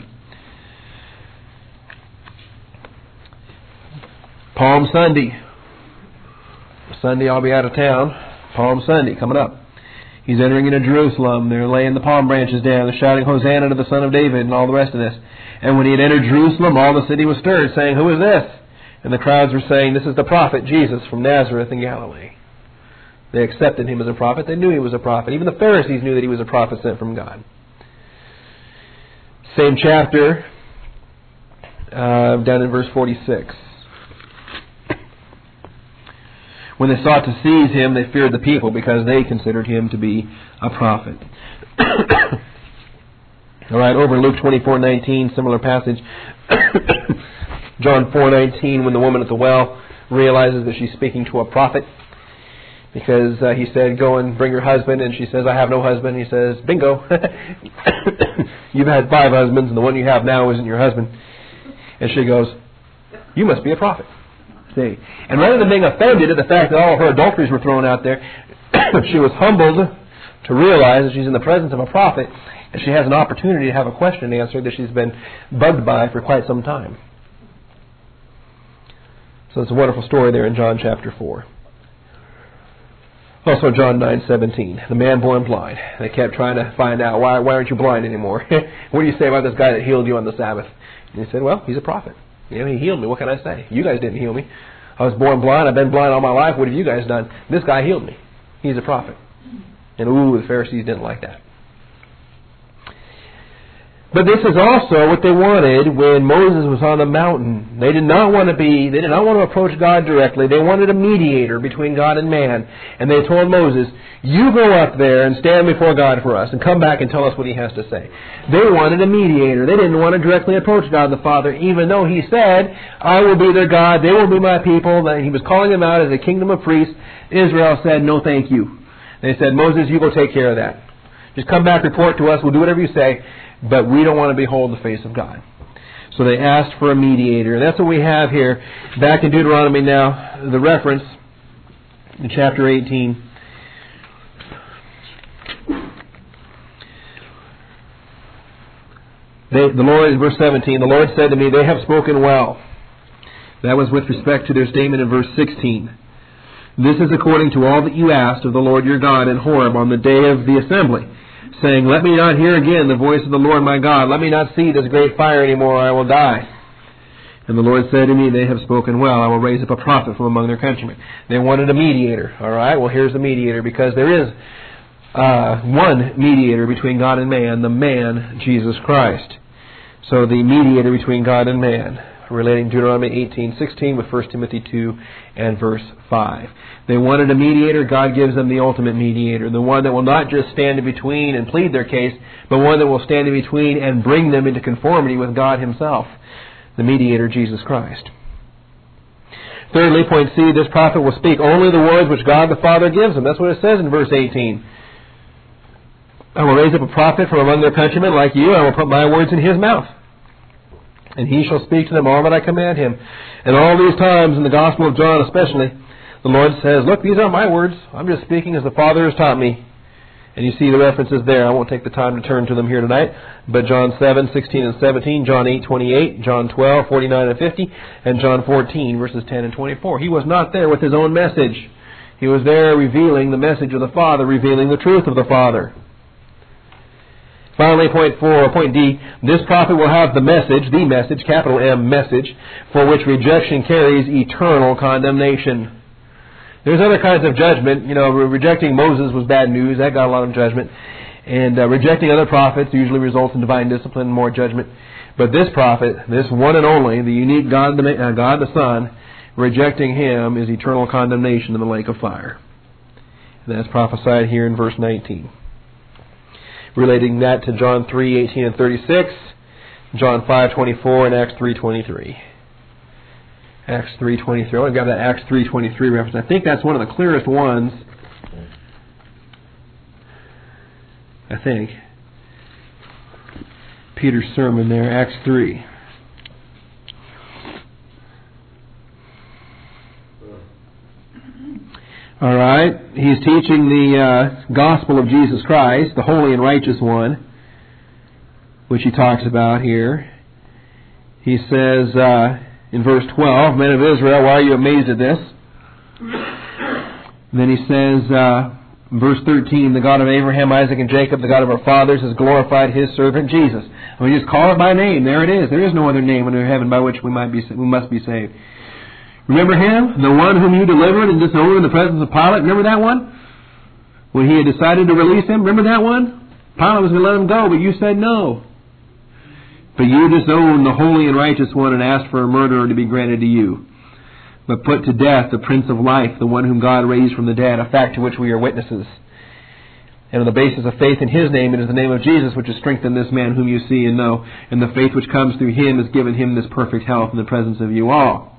Palm Sunday. Sunday I'll be out of town. Palm Sunday coming up. He's entering into Jerusalem. They're laying the palm branches down. They're shouting, Hosanna to the Son of David, and all the rest of this. And when he had entered Jerusalem, all the city was stirred, saying, who is this? And the crowds were saying, this is the prophet Jesus from Nazareth in Galilee. They accepted him as a prophet. They knew he was a prophet. Even the Pharisees knew that he was a prophet sent from God. Same chapter, uh, down in verse forty-six. When they sought to seize him, they feared the people because they considered him to be a prophet. All right, over in Luke twenty-four nineteen, similar passage. John four nineteen, when the woman at the well realizes that she's speaking to a prophet, because uh, he said, go and bring your husband, and she says, I have no husband. He says, bingo. You've had five husbands, and the one you have now isn't your husband. And she goes, you must be a prophet. See? And rather than being offended at the fact that all of her adulteries were thrown out there, she was humbled to realize that she's in the presence of a prophet, and she has an opportunity to have a question answered that she's been bugged by for quite some time. So it's a wonderful story there in John chapter four. Also John nine seventeen, the man born blind. They kept trying to find out, why, why aren't you blind anymore? What do you say about this guy that healed you on the Sabbath? And he said, well, he's a prophet. You know, he healed me. What can I say? You guys didn't heal me. I was born blind. I've been blind all my life. What have you guys done? This guy healed me. He's a prophet. And ooh, the Pharisees didn't like that. But this is also what they wanted when Moses was on the mountain. They did not want to be, they did not want to approach God directly. They wanted a mediator between God and man. And they told Moses, you go up there and stand before God for us and come back and tell us what he has to say. They wanted a mediator. They didn't want to directly approach God the Father, even though he said, I will be their God, they will be my people. He was calling them out as a kingdom of priests. Israel said, no thank you. They said, Moses, you go take care of that. Just come back, report to us, we'll do whatever you say, but we don't want to behold the face of God. So they asked for a mediator. And that's what we have here. Back in Deuteronomy now, the reference in chapter eighteen. They, the Lord, verse seventeen, the Lord said to me, they have spoken well. That was with respect to their statement in verse sixteen. This is according to all that you asked of the Lord your God in Horeb on the day of the assembly, saying, let me not hear again the voice of the Lord my God. Let me not see this great fire anymore, or I will die. And the Lord said to me, they have spoken well. I will raise up a prophet from among their countrymen. They wanted a mediator. All right, well, here's the mediator, because there is uh, one mediator between God and man, the man, Jesus Christ. So the mediator between God and man, relating Deuteronomy eighteen sixteen with First Timothy two and verse five. They wanted a mediator. God gives them the ultimate mediator, the one that will not just stand in between and plead their case, but one that will stand in between and bring them into conformity with God Himself, the mediator, Jesus Christ. Thirdly, point C, this prophet will speak only the words which God the Father gives him. That's what it says in verse eighteen. I will raise up a prophet from among their countrymen like you. I will put my words in his mouth, and he shall speak to them all that I command him. And all these times, in the Gospel of John especially, the Lord says, look, these aren't my words. I'm just speaking as the Father has taught me. And you see the references there. I won't take the time to turn to them here tonight. But John seven, sixteen and seventeen, John eight, twenty-eight, John twelve, forty-nine and fifty, and John fourteen, verses ten and twenty-four. He was not there with his own message. He was there revealing the message of the Father, revealing the truth of the Father. Finally, point four, or point D, this prophet will have the message, the message, capital M, message, for which rejection carries eternal condemnation. There's other kinds of judgment. You know, rejecting Moses was bad news. That got a lot of judgment. And uh, rejecting other prophets usually results in divine discipline and more judgment. But this prophet, this one and only, the unique God the, uh, God the Son, rejecting him is eternal condemnation in the lake of fire. And that's prophesied here in verse nineteen. Relating that to John three, eighteen and thirty-six, John five, twenty-four, and Acts three, twenty-three. Acts three, twenty-three. I want to grab that Acts three, twenty-three reference. I think that's one of the clearest ones. I think. Peter's sermon there, Acts three. All right. He's teaching the uh, gospel of Jesus Christ, the holy and righteous one, which he talks about here. He says uh, in verse twelve, men of Israel, why are you amazed at this? And then he says, uh, verse thirteen, the God of Abraham, Isaac, and Jacob, the God of our fathers, has glorified His servant Jesus. I mean, just call it by name. There it is. There is no other name under heaven by which we might be we must be saved. Remember him, the one whom you delivered and disowned in the presence of Pilate? Remember that one? When he had decided to release him? Remember that one? Pilate was going to let him go, but you said no. But you disowned the holy and righteous one and asked for a murderer to be granted to you. But put to death the Prince of Life, the one whom God raised from the dead, a fact to which we are witnesses. And on the basis of faith in His name, it is the name of Jesus which has strengthened this man whom you see and know. And the faith which comes through Him has given him this perfect health in the presence of you all.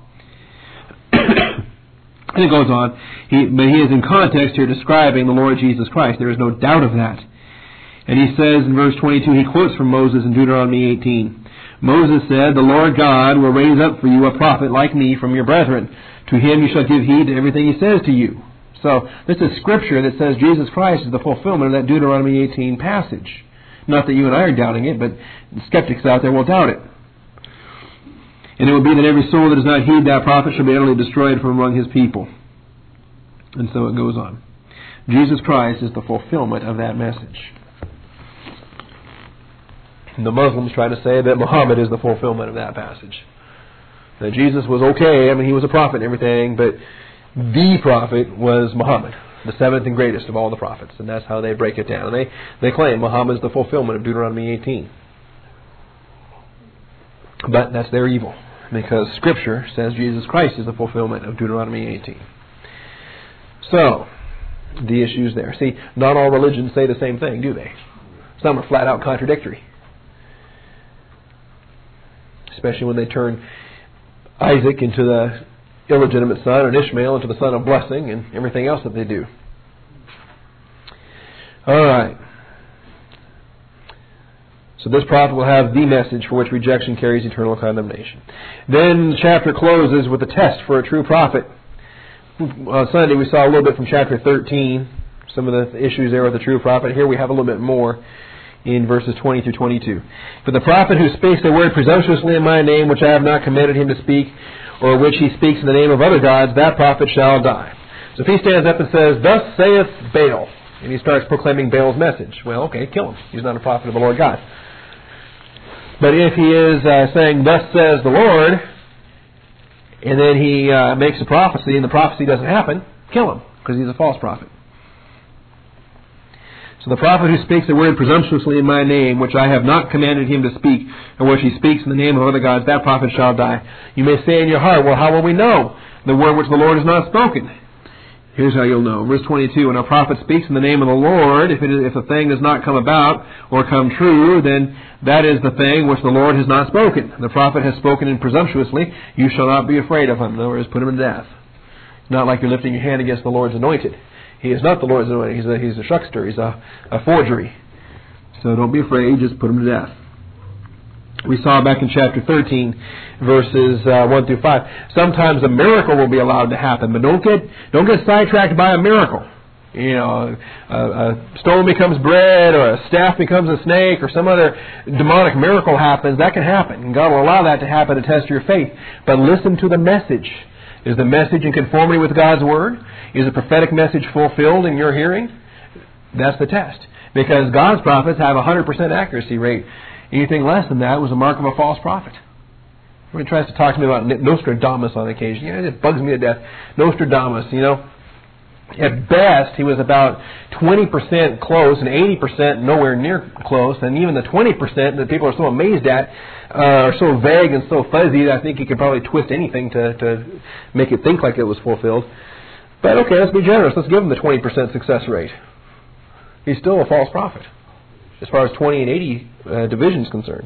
And it goes on, he, but he is in context here describing the Lord Jesus Christ. There is no doubt of that. And he says in verse twenty-two, he quotes from Moses in Deuteronomy eighteen. Moses said, the Lord God will raise up for you a prophet like me from your brethren. To him you shall give heed to everything he says to you. So this is scripture that says Jesus Christ is the fulfillment of that Deuteronomy eighteen passage. Not that you and I are doubting it, but the skeptics out there will doubt it. And it will be that every soul that does not heed that prophet shall be utterly destroyed from among his people. And so it goes on. Jesus Christ is the fulfillment of that message. And the Muslims try to say that Muhammad is the fulfillment of that passage. That Jesus was okay, I mean he was a prophet and everything, but the prophet was Muhammad, the seventh and greatest of all the prophets. And that's how they break it down. And they, they claim Muhammad is the fulfillment of Deuteronomy eighteen. But that's their evil, because Scripture says Jesus Christ is the fulfillment of Deuteronomy eighteen. So, the issues there. See, not all religions say the same thing, do they? Some are flat out contradictory. Especially when they turn Isaac into the illegitimate son and Ishmael into the son of blessing and everything else that they do. All right. So this prophet will have the message for which rejection carries eternal condemnation. Then the chapter closes with a test for a true prophet. On Sunday we saw a little bit from chapter thirteen, some of the issues there with the true prophet. Here we have a little bit more in verses twenty through twenty-two. For the prophet who speaks a word presumptuously in my name, which I have not commanded him to speak, or which he speaks in the name of other gods, that prophet shall die. So if he stands up and says, Thus saith Baal, and he starts proclaiming Baal's message, well, okay, kill him. He's not a prophet of the Lord God. But if he is uh, saying, Thus says the Lord, and then he uh, makes a prophecy, and the prophecy doesn't happen, kill him, because he's a false prophet. So the prophet who speaks a word presumptuously in my name, which I have not commanded him to speak, or which he speaks in the name of other gods, that prophet shall die. You may say in your heart, well, how will we know the word which the Lord has not spoken? Here's how you'll know. Verse twenty-two, when a prophet speaks in the name of the Lord, if, it is, if the thing does not come about or come true, then that is the thing which the Lord has not spoken. The prophet has spoken in presumptuously. You shall not be afraid of him. In other words, put him to death. It's not like you're lifting your hand against the Lord's anointed. He is not the Lord's anointed. He's a, he's a shuckster. He's a, a forgery. So don't be afraid. Just put him to death. We saw back in chapter thirteen, verses uh, one through five. Sometimes a miracle will be allowed to happen, but don't get don't get sidetracked by a miracle. You know, a, a stone becomes bread, or a staff becomes a snake, or some other demonic miracle happens. That can happen, and God will allow that to happen to test your faith. But listen to the message. Is the message in conformity with God's Word? Is the prophetic message fulfilled in your hearing? That's the test. Because God's prophets have a one hundred percent accuracy rate. Anything less than that was a mark of a false prophet. When he tries to talk to me about Nostradamus on occasion, you know, it bugs me to death. Nostradamus, you know, at best he was about twenty percent close and eighty percent nowhere near close. And even the twenty percent that people are so amazed at uh, are so vague and so fuzzy that I think he could probably twist anything to, to make it think like it was fulfilled. But okay, let's be generous. Let's give him the twenty percent success rate. He's still a false prophet, as far as twenty and eighty uh, division is concerned.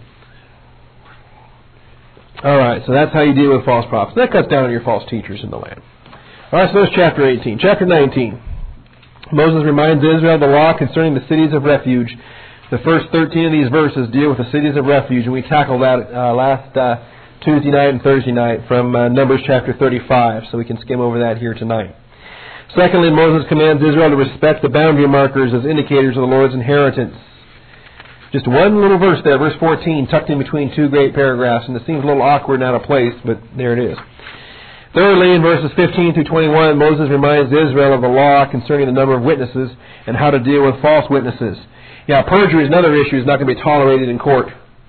All right, so that's how you deal with false prophets. That cuts down on your false teachers in the land. All right, so that's chapter eighteen. Chapter nineteen. Moses reminds Israel of the law concerning the cities of refuge. The first thirteen of these verses deal with the cities of refuge, and we tackled that uh, last uh, Tuesday night and Thursday night from uh, Numbers chapter thirty-five, so we can skim over that here tonight. Secondly, Moses commands Israel to respect the boundary markers as indicators of the Lord's inheritance. Just one little verse there, verse fourteen, tucked in between two great paragraphs, and it seems a little awkward and out of place, but there it is. Thirdly, in verses fifteen through twenty-one, Moses reminds Israel of the law concerning the number of witnesses and how to deal with false witnesses. Yeah, perjury is another issue. It's not going to be tolerated in court.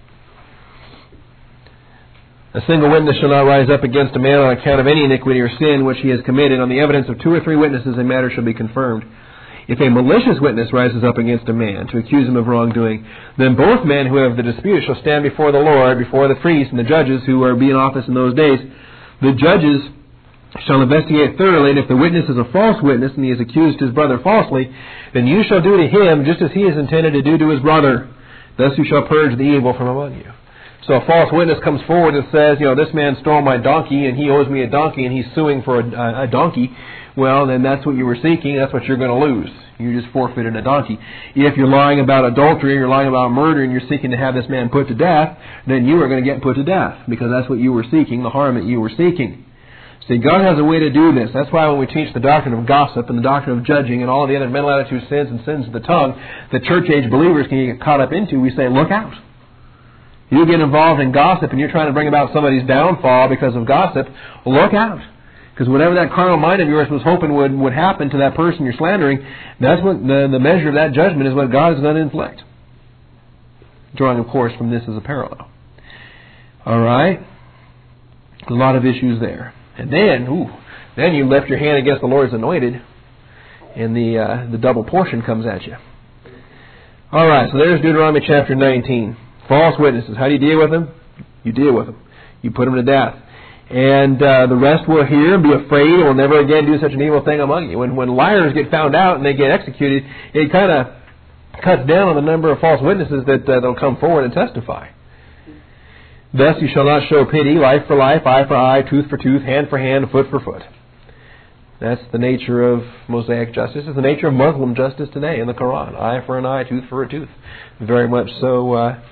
A single witness shall not rise up against a man on account of any iniquity or sin which he has committed. On the evidence of two or three witnesses, a matter shall be confirmed. If a malicious witness rises up against a man to accuse him of wrongdoing, then both men who have the dispute shall stand before the Lord, before the priests and the judges who are be in office in those days. The judges shall investigate thoroughly, and if the witness is a false witness and he has accused his brother falsely, then you shall do to him just as he is intended to do to his brother. Thus you shall purge the evil from among you. So a false witness comes forward and says, you know, this man stole my donkey and he owes me a donkey and he's suing for a, a donkey. Well, then that's what you were seeking. That's what you're going to lose. You just forfeited a donkey. If you're lying about adultery, you're lying about murder, and you're seeking to have this man put to death, then you are going to get put to death because that's what you were seeking, the harm that you were seeking. See, God has a way to do this. That's why when we teach the doctrine of gossip and the doctrine of judging and all of the other mental attitude sins and sins of the tongue that church-age believers can get caught up into, we say, look out. You get involved in gossip and you're trying to bring about somebody's downfall because of gossip, look out. Because whatever that carnal mind of yours was hoping would, would happen to that person you're slandering, that's what the, the measure of that judgment is what God is going to inflict. Drawing, of course, from this as a parallel. All right? A lot of issues there. And then, ooh, then you lift your hand against the Lord's anointed, and the uh, the double portion comes at you. All right, so there's Deuteronomy chapter nineteen. False witnesses. How do you deal with them? You deal with them. You put them to death. And uh, the rest will hear and be afraid and will never again do such an evil thing among you. When, when liars get found out and they get executed, it kind of cuts down on the number of false witnesses that uh, they'll come forward and testify. Thus you shall not show pity, life for life, eye for eye, tooth for tooth, hand for hand, foot for foot. That's the nature of Mosaic justice. It's the nature of Muslim justice today in the Quran. Eye for an eye, tooth for a tooth. Very much so uh,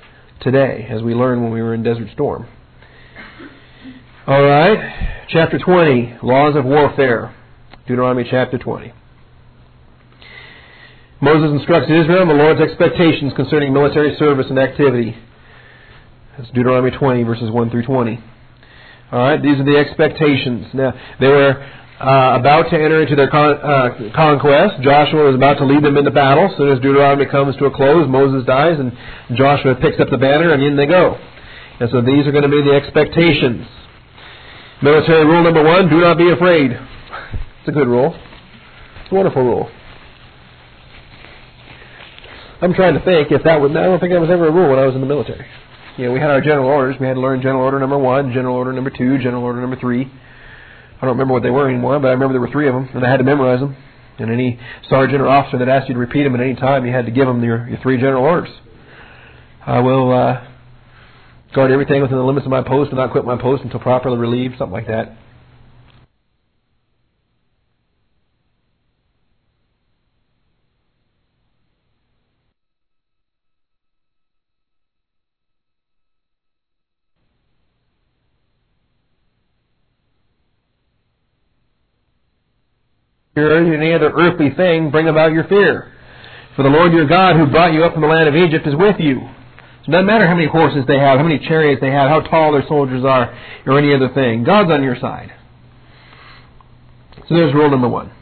today, as we learned when we were in Desert Storm. All right, chapter twenty, laws of warfare. Deuteronomy chapter twenty. Moses instructs Israel on the Lord's expectations concerning military service and activity. That's Deuteronomy twenty, verses one through twenty. All right, these are the expectations. Now, they were uh, about to enter into their con- uh, conquest. Joshua was about to lead them into battle. As soon as Deuteronomy comes to a close, Moses dies, and Joshua picks up the banner, and in they go. And so these are going to be the expectations. Military rule number one, do not be afraid. It's a good rule. It's a wonderful rule. I'm trying to think if that was, I don't think that was ever a rule when I was in the military. You know, we had our general orders. We had to learn general order number one, general order number two, general order number three. I don't remember what they were anymore, but I remember there were three of them, and I had to memorize them. And any sergeant or officer that asked you to repeat them at any time, you had to give them your, your three general orders. I will uh, guard everything within the limits of my post and not quit my post until properly relieved, something like that. Any other earthly thing bring about your fear. For the Lord your God who brought you up from the land of Egypt is with you. So it doesn't matter how many horses they have, how many chariots they have, how tall their soldiers are, or any other thing. God's on your side. So there's rule number one.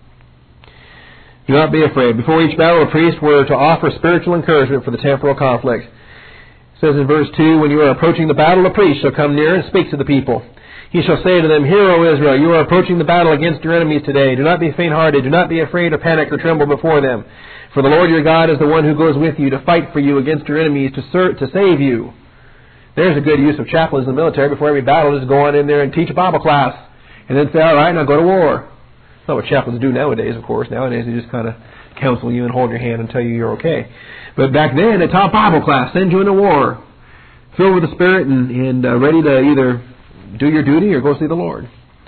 Do not be afraid. Before each battle, the priests were to offer spiritual encouragement for the temporal conflict. It says in verse two, when you are approaching the battle, a priest shall come near and speak to the people. He shall say to them, Hear, O Israel, you are approaching the battle against your enemies today. Do not be faint-hearted. Do not be afraid or panic or tremble before them. For the Lord your God is the one who goes with you to fight for you against your enemies, to ser- to save you. There's a good use of chaplains in the military. Before every battle, just go on in there and teach a Bible class. And then say, all right, now go to war. That's not what chaplains do nowadays, of course. Nowadays they just kind of counsel you and hold your hand and tell you you're okay. But back then, they taught Bible class, send you into war, filled with the Spirit and, and uh, ready to either do your duty or go see the Lord.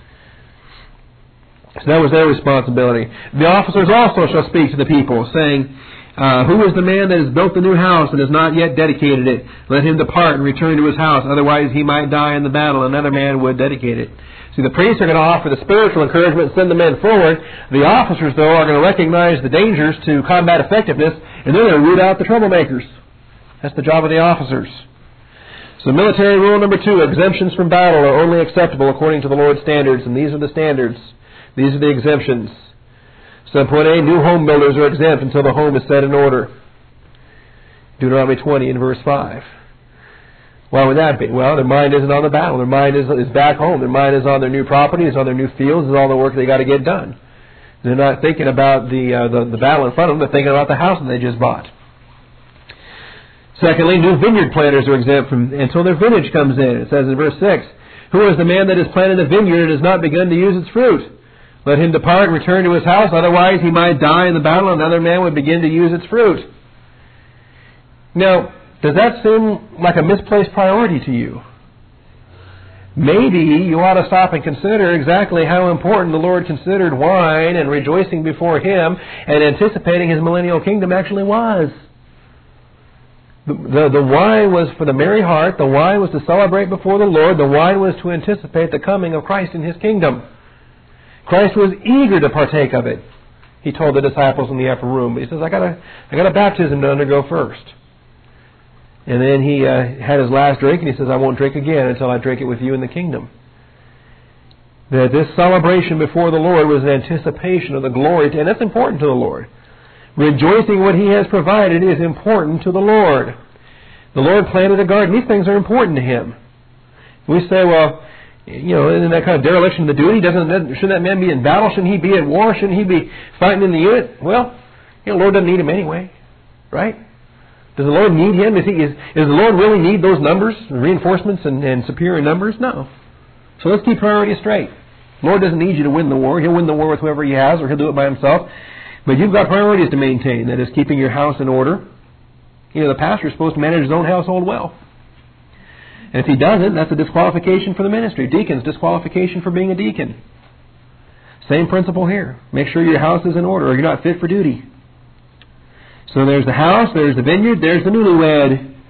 So that was their responsibility. The officers also shall speak to the people, saying, uh, Who is the man that has built the new house and has not yet dedicated it? Let him depart and return to his house. Otherwise he might die in the battle. Another man would dedicate it. See, the priests are going to offer the spiritual encouragement and send the men forward. The officers, though, are going to recognize the dangers to combat effectiveness, and they're going to root out the troublemakers. That's the job of the officers. So military rule number two, exemptions from battle are only acceptable according to the Lord's standards, and these are the standards. These are the exemptions. Sub point A, new home builders are exempt until the home is set in order. Deuteronomy twenty in verse five. Why would that be? Well, their mind isn't on the battle. Their mind is, is back home. Their mind is on their new property, is on their new fields, is all the work they got to get done. They're not thinking about the, uh, the, the battle in front of them. They're thinking about the house that they just bought. Secondly, new vineyard planters are exempt from until their vintage comes in. It says in verse six, Who is the man that has planted a vineyard and has not begun to use its fruit? Let him depart and return to his house, otherwise he might die in the battle, and another man would begin to use its fruit. Now, does that seem like a misplaced priority to you? Maybe you ought to stop and consider exactly how important the Lord considered wine and rejoicing before Him and anticipating His millennial kingdom actually was. The, the, the wine was for the merry heart. The wine was to celebrate before the Lord. The wine was to anticipate the coming of Christ in His kingdom. Christ was eager to partake of it. He told the disciples in the upper room. He says, I got a, I got a baptism to undergo first. And then He uh, had His last drink, and He says, I won't drink again until I drink it with you in the kingdom. That this celebration before the Lord was an anticipation of the glory, and that's important to the Lord. Rejoicing what He has provided is important to the Lord. The Lord planted a garden. These things are important to Him. We say, well, you know, isn't that kind of dereliction of the duty? Doesn't that, shouldn't that man be in battle? Shouldn't he be at war? Shouldn't he be fighting in the unit? Well, you know, the Lord doesn't need him anyway, right? Does the Lord need him? Is, he, is, does the Lord really need those numbers, reinforcements and, and superior numbers? No. So let's keep priorities straight. The Lord doesn't need you to win the war. He'll win the war with whoever He has, or He'll do it by Himself. But you've got priorities to maintain. That is, keeping your house in order. You know, the pastor is supposed to manage his own household well. And if he doesn't, that's a disqualification for the ministry. Deacons, disqualification for being a deacon. Same principle here. Make sure your house is in order, or you're not fit for duty. So there's the house, there's the vineyard, there's the newlywed.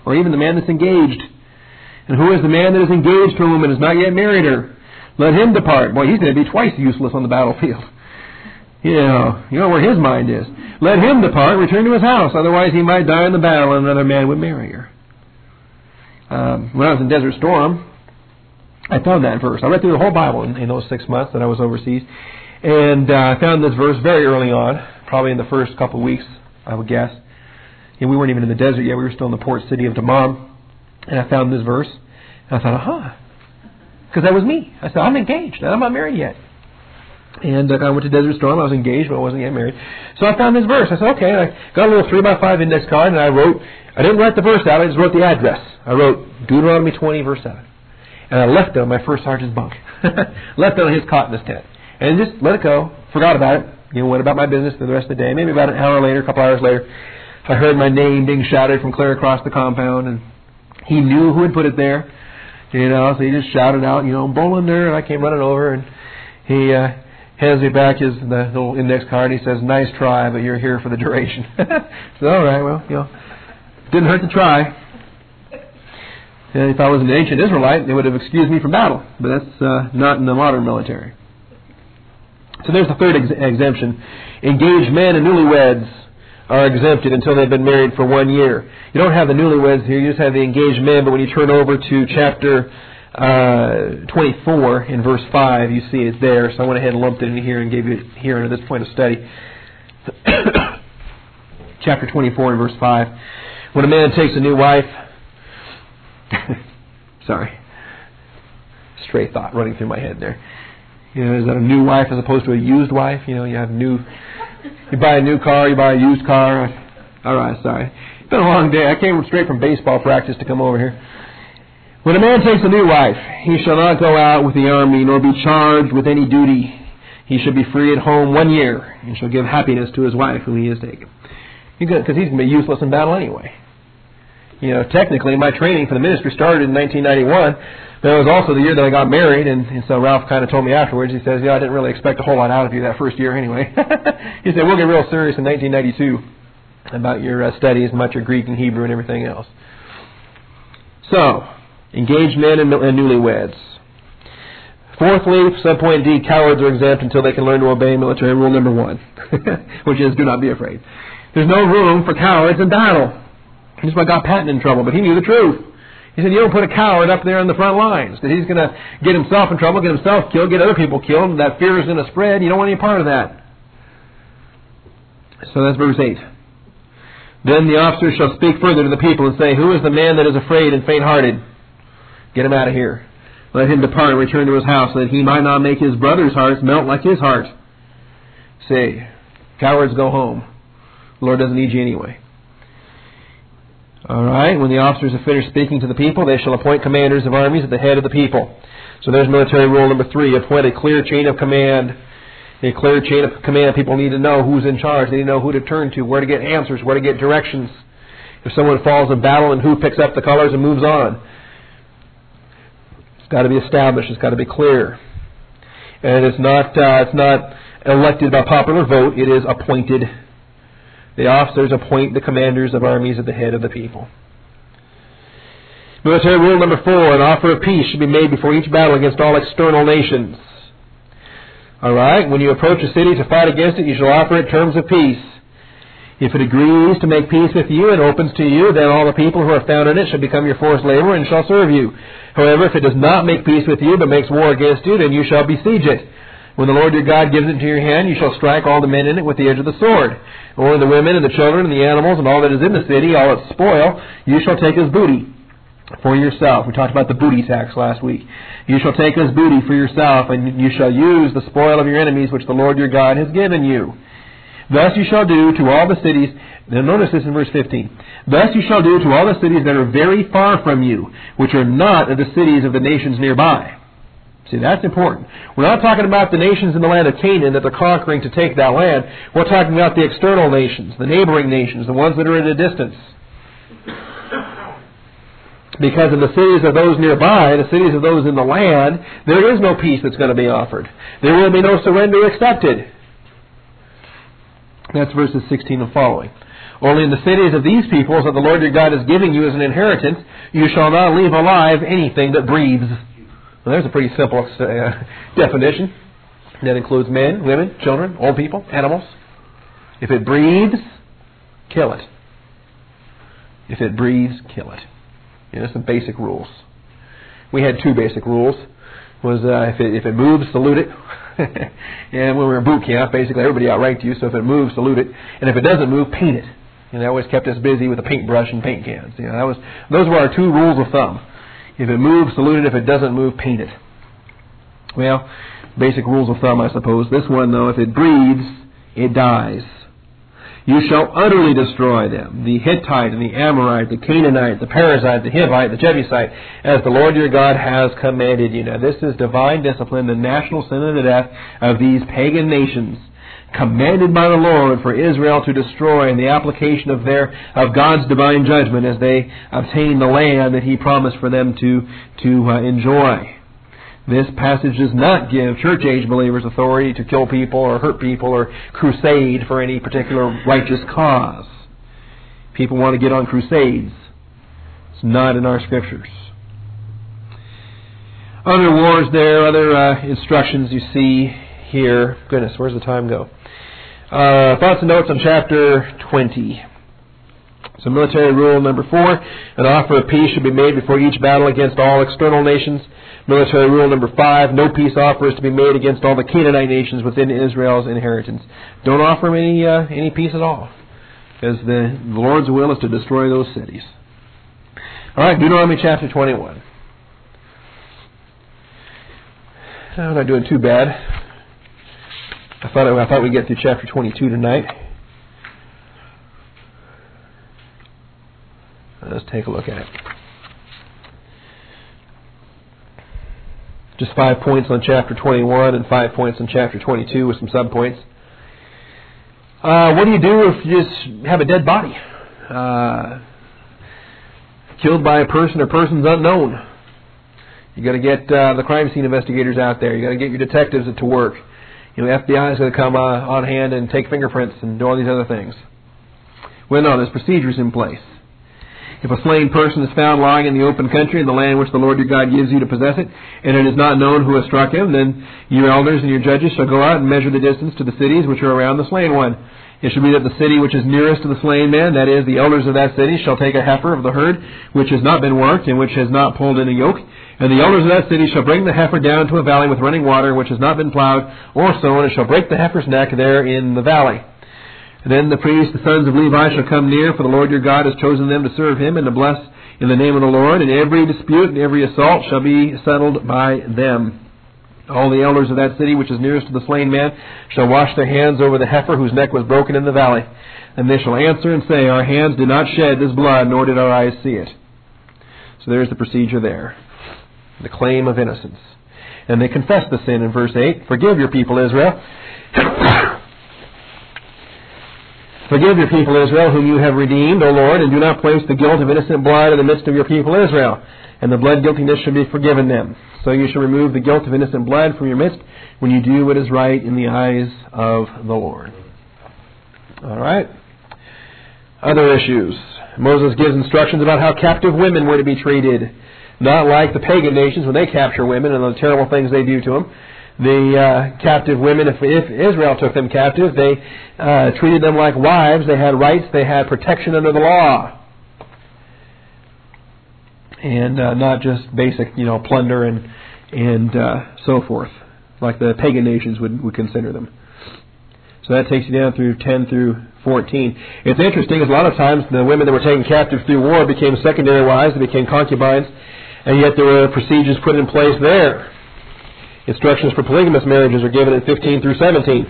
or even the man that's engaged. And who is the man that is engaged to a woman and has not yet married her? Let him depart. Boy, he's going to be twice useless on the battlefield. You know, you know where his mind is. Let him depart, return to his house. Otherwise he might die in the battle and another man would marry her. Um, when I was in Desert Storm, I found that verse. I read through the whole Bible in, in those six months that I was overseas. And uh, I found this verse very early on, probably in the first couple of weeks, I would guess. And we weren't even in the desert yet. We were still in the port city of Dammam. And I found this verse. And I thought, aha. Because that was me. I said, I'm engaged. I'm not married yet. And uh, I went to Desert Storm. I was engaged, but I wasn't yet married. So I found this verse. I said, okay. And I got a little three by five index card, and I wrote, I didn't write the verse out. I just wrote the address. I wrote Deuteronomy twenty, verse seven. And I left it on my first sergeant's bunk. Left it on his cot in his tent. And just let it go. Forgot about it. You know, went about my business for the rest of the day. Maybe about an hour later, a couple hours later, I heard my name being shouted from clear across the compound, and he knew who had put it there. You know, so he just shouted out, you know, Bolander, and I came running over, and he uh, hands me back his the little index card. He says, nice try, but you're here for the duration. So, all right, well, you know, didn't hurt to try. And if I was an ancient Israelite, they would have excused me from battle, but that's uh, not in the modern military. So there's the third ex- exemption. Engaged men and newlyweds are exempted until they've been married for one year. You don't have the newlyweds here, you just have the engaged men, but when you turn over to chapter uh, twenty-four in verse five, you see it's there. So I went ahead and lumped it in here and gave it here under this point of study. Chapter twenty-four in verse five. When a man takes a new wife, sorry, stray thought running through my head there. You know, is that a new wife as opposed to a used wife? You know, you have new, you buy a new car, you buy a used car. All right, sorry. It's been a long day. I came straight from baseball practice to come over here. When a man takes a new wife, he shall not go out with the army, nor be charged with any duty. He shall be free at home one year, and shall give happiness to his wife whom he has taken. Because he's going to be useless in battle anyway. You know, technically, my training for the ministry started in nineteen ninety-one. That was also the year that I got married, and, and so Ralph kind of told me afterwards, he says, yeah, I didn't really expect a whole lot out of you that first year anyway. He said, we'll get real serious in nineteen ninety-two about your uh, studies, and about your Greek and Hebrew and everything else. So, engaged men and, and newlyweds. Fourthly, subpoint D, cowards are exempt until they can learn to obey military rule number one, which is do not be afraid. There's no room for cowards in battle. This is why got Patton in trouble, but he knew the truth. He said, you don't put a coward up there in the front lines, because he's going to get himself in trouble, get himself killed, get other people killed, and that fear is going to spread. You don't want any part of that. So that's verse eight. Then the officers shall speak further to the people and say, who is the man that is afraid and faint-hearted? Get him out of here. Let him depart and return to his house, so that he might not make his brother's hearts melt like his heart. Say, cowards, go home. The Lord doesn't need you anyway. All right, when the officers have finished speaking to the people, they shall appoint commanders of armies at the head of the people. So there's military rule number three. Appoint a clear chain of command. A clear chain of command. People need to know who's in charge. They need to know who to turn to, where to get answers, where to get directions. If someone falls in battle, and who picks up the colors and moves on. It's got to be established. It's got to be clear. And it's not, uh, it's not elected by popular vote. It is appointed. The officers appoint the commanders of armies at the head of the people. Military rule number four, an offer of peace should be made before each battle against all external nations. All right, when you approach a city to fight against it, you shall offer it terms of peace. If it agrees to make peace with you and opens to you, then all the people who are found in it shall become your forced laborer and shall serve you. However, if it does not make peace with you, but makes war against you, then you shall besiege it. When the Lord your God gives it into your hand, you shall strike all the men in it with the edge of the sword. Or the women and the children and the animals and all that is in the city, all its spoil, you shall take as booty for yourself. We talked about the booty tax last week. You shall take as booty for yourself, and you shall use the spoil of your enemies, which the Lord your God has given you. Thus you shall do to all the cities. Now notice this in verse fifteen. Thus you shall do to all the cities that are very far from you, which are not of the cities of the nations nearby. See, that's important. We're not talking about the nations in the land of Canaan that they're conquering to take that land. We're talking about the external nations, the neighboring nations, the ones that are at a distance. Because in the cities of those nearby, the cities of those in the land, there is no peace that's going to be offered. There will be no surrender accepted. That's verses sixteen and following. Only in the cities of these peoples that the Lord your God is giving you as an inheritance, you shall not leave alive anything that breathes. Well, there's a pretty simple uh, definition. That includes men, women, children, old people, animals. If it breathes, kill it. If it breathes, kill it. You know, some basic rules. We had two basic rules. Was uh, if it if it moves, salute it. And when we were in boot camp, basically everybody outranked you. So if it moves, salute it. And if it doesn't move, paint it. And they always kept us busy with a paintbrush and paint cans. You know, that was those were our two rules of thumb. If it moves, salute it. If it doesn't move, paint it. Well, basic rules of thumb, I suppose. This one, though, if it breathes, it dies. You shall utterly destroy them, the Hittite and the Amorite, the Canaanite, the Perizzite, the Hivite, the Jebusite, as the Lord your God has commanded you. Now, this is divine discipline, the national sin of the death of these pagan nations, commanded by the Lord for Israel to destroy in the application of their of God's divine judgment as they obtain the land that He promised for them to to uh, enjoy. This passage does not give church-age believers authority to kill people or hurt people or crusade for any particular righteous cause. People want to get on crusades. It's not in our Scriptures. Other wars there, other uh, instructions you see here. Goodness, where's the time go? Uh, thoughts and notes on chapter twenty. So military rule number four, an offer of peace should be made before each battle against all external nations. Military rule number five, no peace offer is to be made against all the Canaanite nations within Israel's inheritance. Don't offer them any, uh, any peace at all, because the Lord's will is to destroy those cities. All right, Deuteronomy chapter twenty-one. I'm not doing too bad. I thought I, I thought we'd get through chapter twenty-two tonight. Let's take a look at it. Just five points on chapter twenty-one and five points on chapter twenty-two with some subpoints. Uh, what do you do if you just have a dead body? Uh, killed by a person or persons unknown. You got to get uh, the crime scene investigators out there. You got to get your detectives to work. You know, F B I is going to come uh, on hand and take fingerprints and do all these other things. Well, no, there's procedures in place. If a slain person is found lying in the open country in the land which the Lord your God gives you to possess it, and it is not known who has struck him, then your elders and your judges shall go out and measure the distance to the cities which are around the slain one. It shall be that the city which is nearest to the slain man, that is, the elders of that city, shall take a heifer of the herd which has not been worked and which has not pulled in a yoke. And the elders of that city shall bring the heifer down to a valley with running water which has not been plowed or sown, and shall break the heifer's neck there in the valley. And then the priests, the sons of Levi, shall come near, for the Lord your God has chosen them to serve him and to bless in the name of the Lord. And every dispute and every assault shall be settled by them. All the elders of that city which is nearest to the slain man shall wash their hands over the heifer whose neck was broken in the valley. And they shall answer and say, our hands did not shed this blood, nor did our eyes see it. So there's the procedure there. The claim of innocence. And they confess the sin in verse eight. Forgive your people, Israel. Forgive your people, Israel, whom you have redeemed, O Lord, and do not place the guilt of innocent blood in the midst of your people, Israel. And the blood guiltiness shall be forgiven them. So you shall remove the guilt of innocent blood from your midst when you do what is right in the eyes of the Lord. All right. Other issues. Moses gives instructions about how captive women were to be treated. Not like the pagan nations when they capture women and the terrible things they do to them. The uh, captive women, if, if Israel took them captive, they uh, treated them like wives. They had rights. They had protection under the law. And uh, not just basic, you know, plunder and and uh, so forth, like the pagan nations would, would consider them. So that takes you down through ten through fourteen. It's interesting, as a lot of times the women that were taken captive through war became secondary wives, they became concubines, and yet there were procedures put in place there. Instructions for polygamous marriages are given in fifteen through seventeen.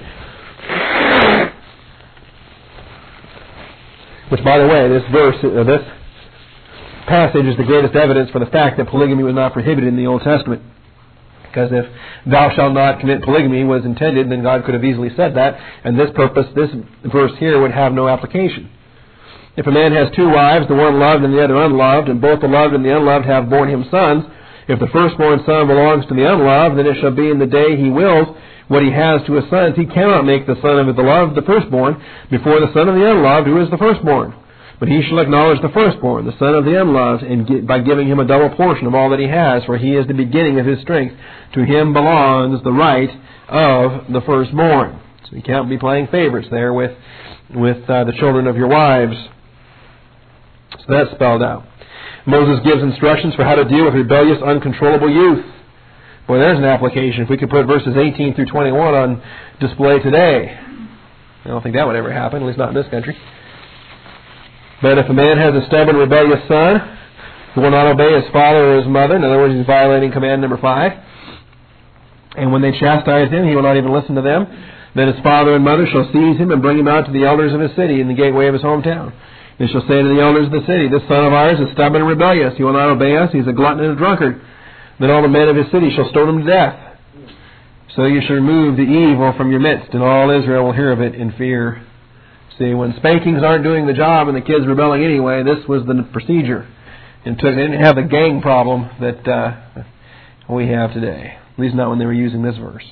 Which, by the way, this verse, uh, this passage is the greatest evidence for the fact that polygamy was not prohibited in the Old Testament. Because if thou shalt not commit polygamy was intended, then God could have easily said that, and this purpose, this verse here would have no application. If a man has two wives, the one loved and the other unloved, and both the loved and the unloved have borne him sons, if the firstborn son belongs to the unloved, then it shall be in the day he wills, what he has to his sons, he cannot make the son of the beloved the firstborn before the son of the unloved, who is the firstborn. But he shall acknowledge the firstborn, the son of the unloved, and get, by giving him a double portion of all that he has, for he is the beginning of his strength. To him belongs the right of the firstborn. So you can't be playing favorites there with, with uh, the children of your wives. So that's spelled out. Moses gives instructions for how to deal with rebellious, uncontrollable youth. Boy, there's an application. If we could put verses eighteen through twenty-one on display today. I don't think that would ever happen, at least not in this country. But if a man has a stubborn, rebellious son who will not obey his father or his mother, in other words, he's violating command number five, and when they chastise him, he will not even listen to them, then his father and mother shall seize him and bring him out to the elders of his city in the gateway of his hometown. They shall say to the elders of the city, this son of ours is stubborn and rebellious. He will not obey us. He is a glutton and a drunkard. Then all the men of his city shall stone him to death. So you shall remove the evil from your midst, and all Israel will hear of it in fear. See, when spankings aren't doing the job and the kid's rebelling anyway, this was the procedure. And took, they didn't have the gang problem that uh, we have today. At least not when they were using this verse.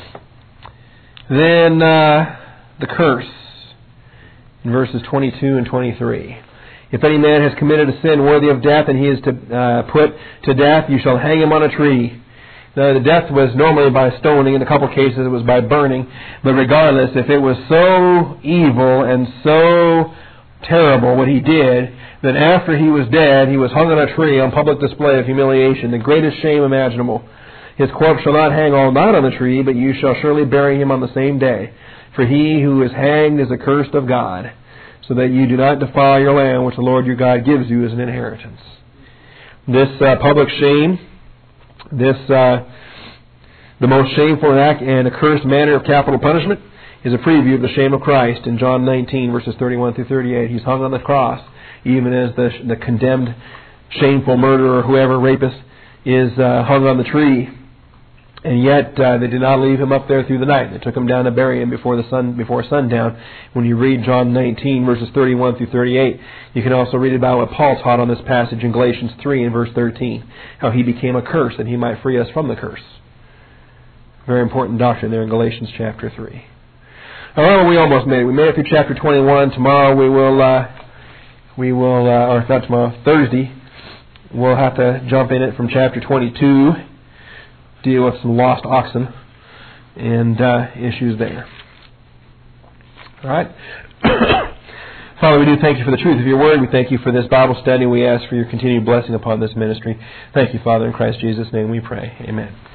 Then uh, the curse in verses twenty-two and twenty-three. If any man has committed a sin worthy of death, and he is to uh, put to death, you shall hang him on a tree. Now, the death was normally by stoning. In a couple cases, it was by burning. But regardless, if it was so evil and so terrible what he did, that after he was dead, he was hung on a tree on public display of humiliation, the greatest shame imaginable. His corpse shall not hang all night on the tree, but you shall surely bury him on the same day. For he who is hanged is accursed of God, so that you do not defile your land, which the Lord your God gives you as an inheritance. This uh, public shame, this uh, the most shameful act and accursed manner of capital punishment, is a preview of the shame of Christ in John nineteen, verses thirty-one through thirty-eight. He's hung on the cross, even as the, the condemned, shameful murderer, whoever, rapist, is uh, hung on the tree. And yet uh, they did not leave him up there through the night. They took him down to bury him before the sun before sundown. When you read John nineteen, verses thirty-one through thirty-eight, you can also read about what Paul taught on this passage in Galatians three and verse thirteen, how he became a curse that he might free us from the curse. Very important doctrine there in Galatians chapter three. However, we almost made it. We made it through chapter twenty-one. Tomorrow we will, uh, we will, uh, or not tomorrow, Thursday, we'll have to jump in it from chapter twenty-two. Deal with some lost oxen and uh, issues there. All right. Father, we do thank you for the truth of your word. We thank you for this Bible study. We ask for your continued blessing upon this ministry. Thank you, Father, in Christ Jesus' name we pray. Amen.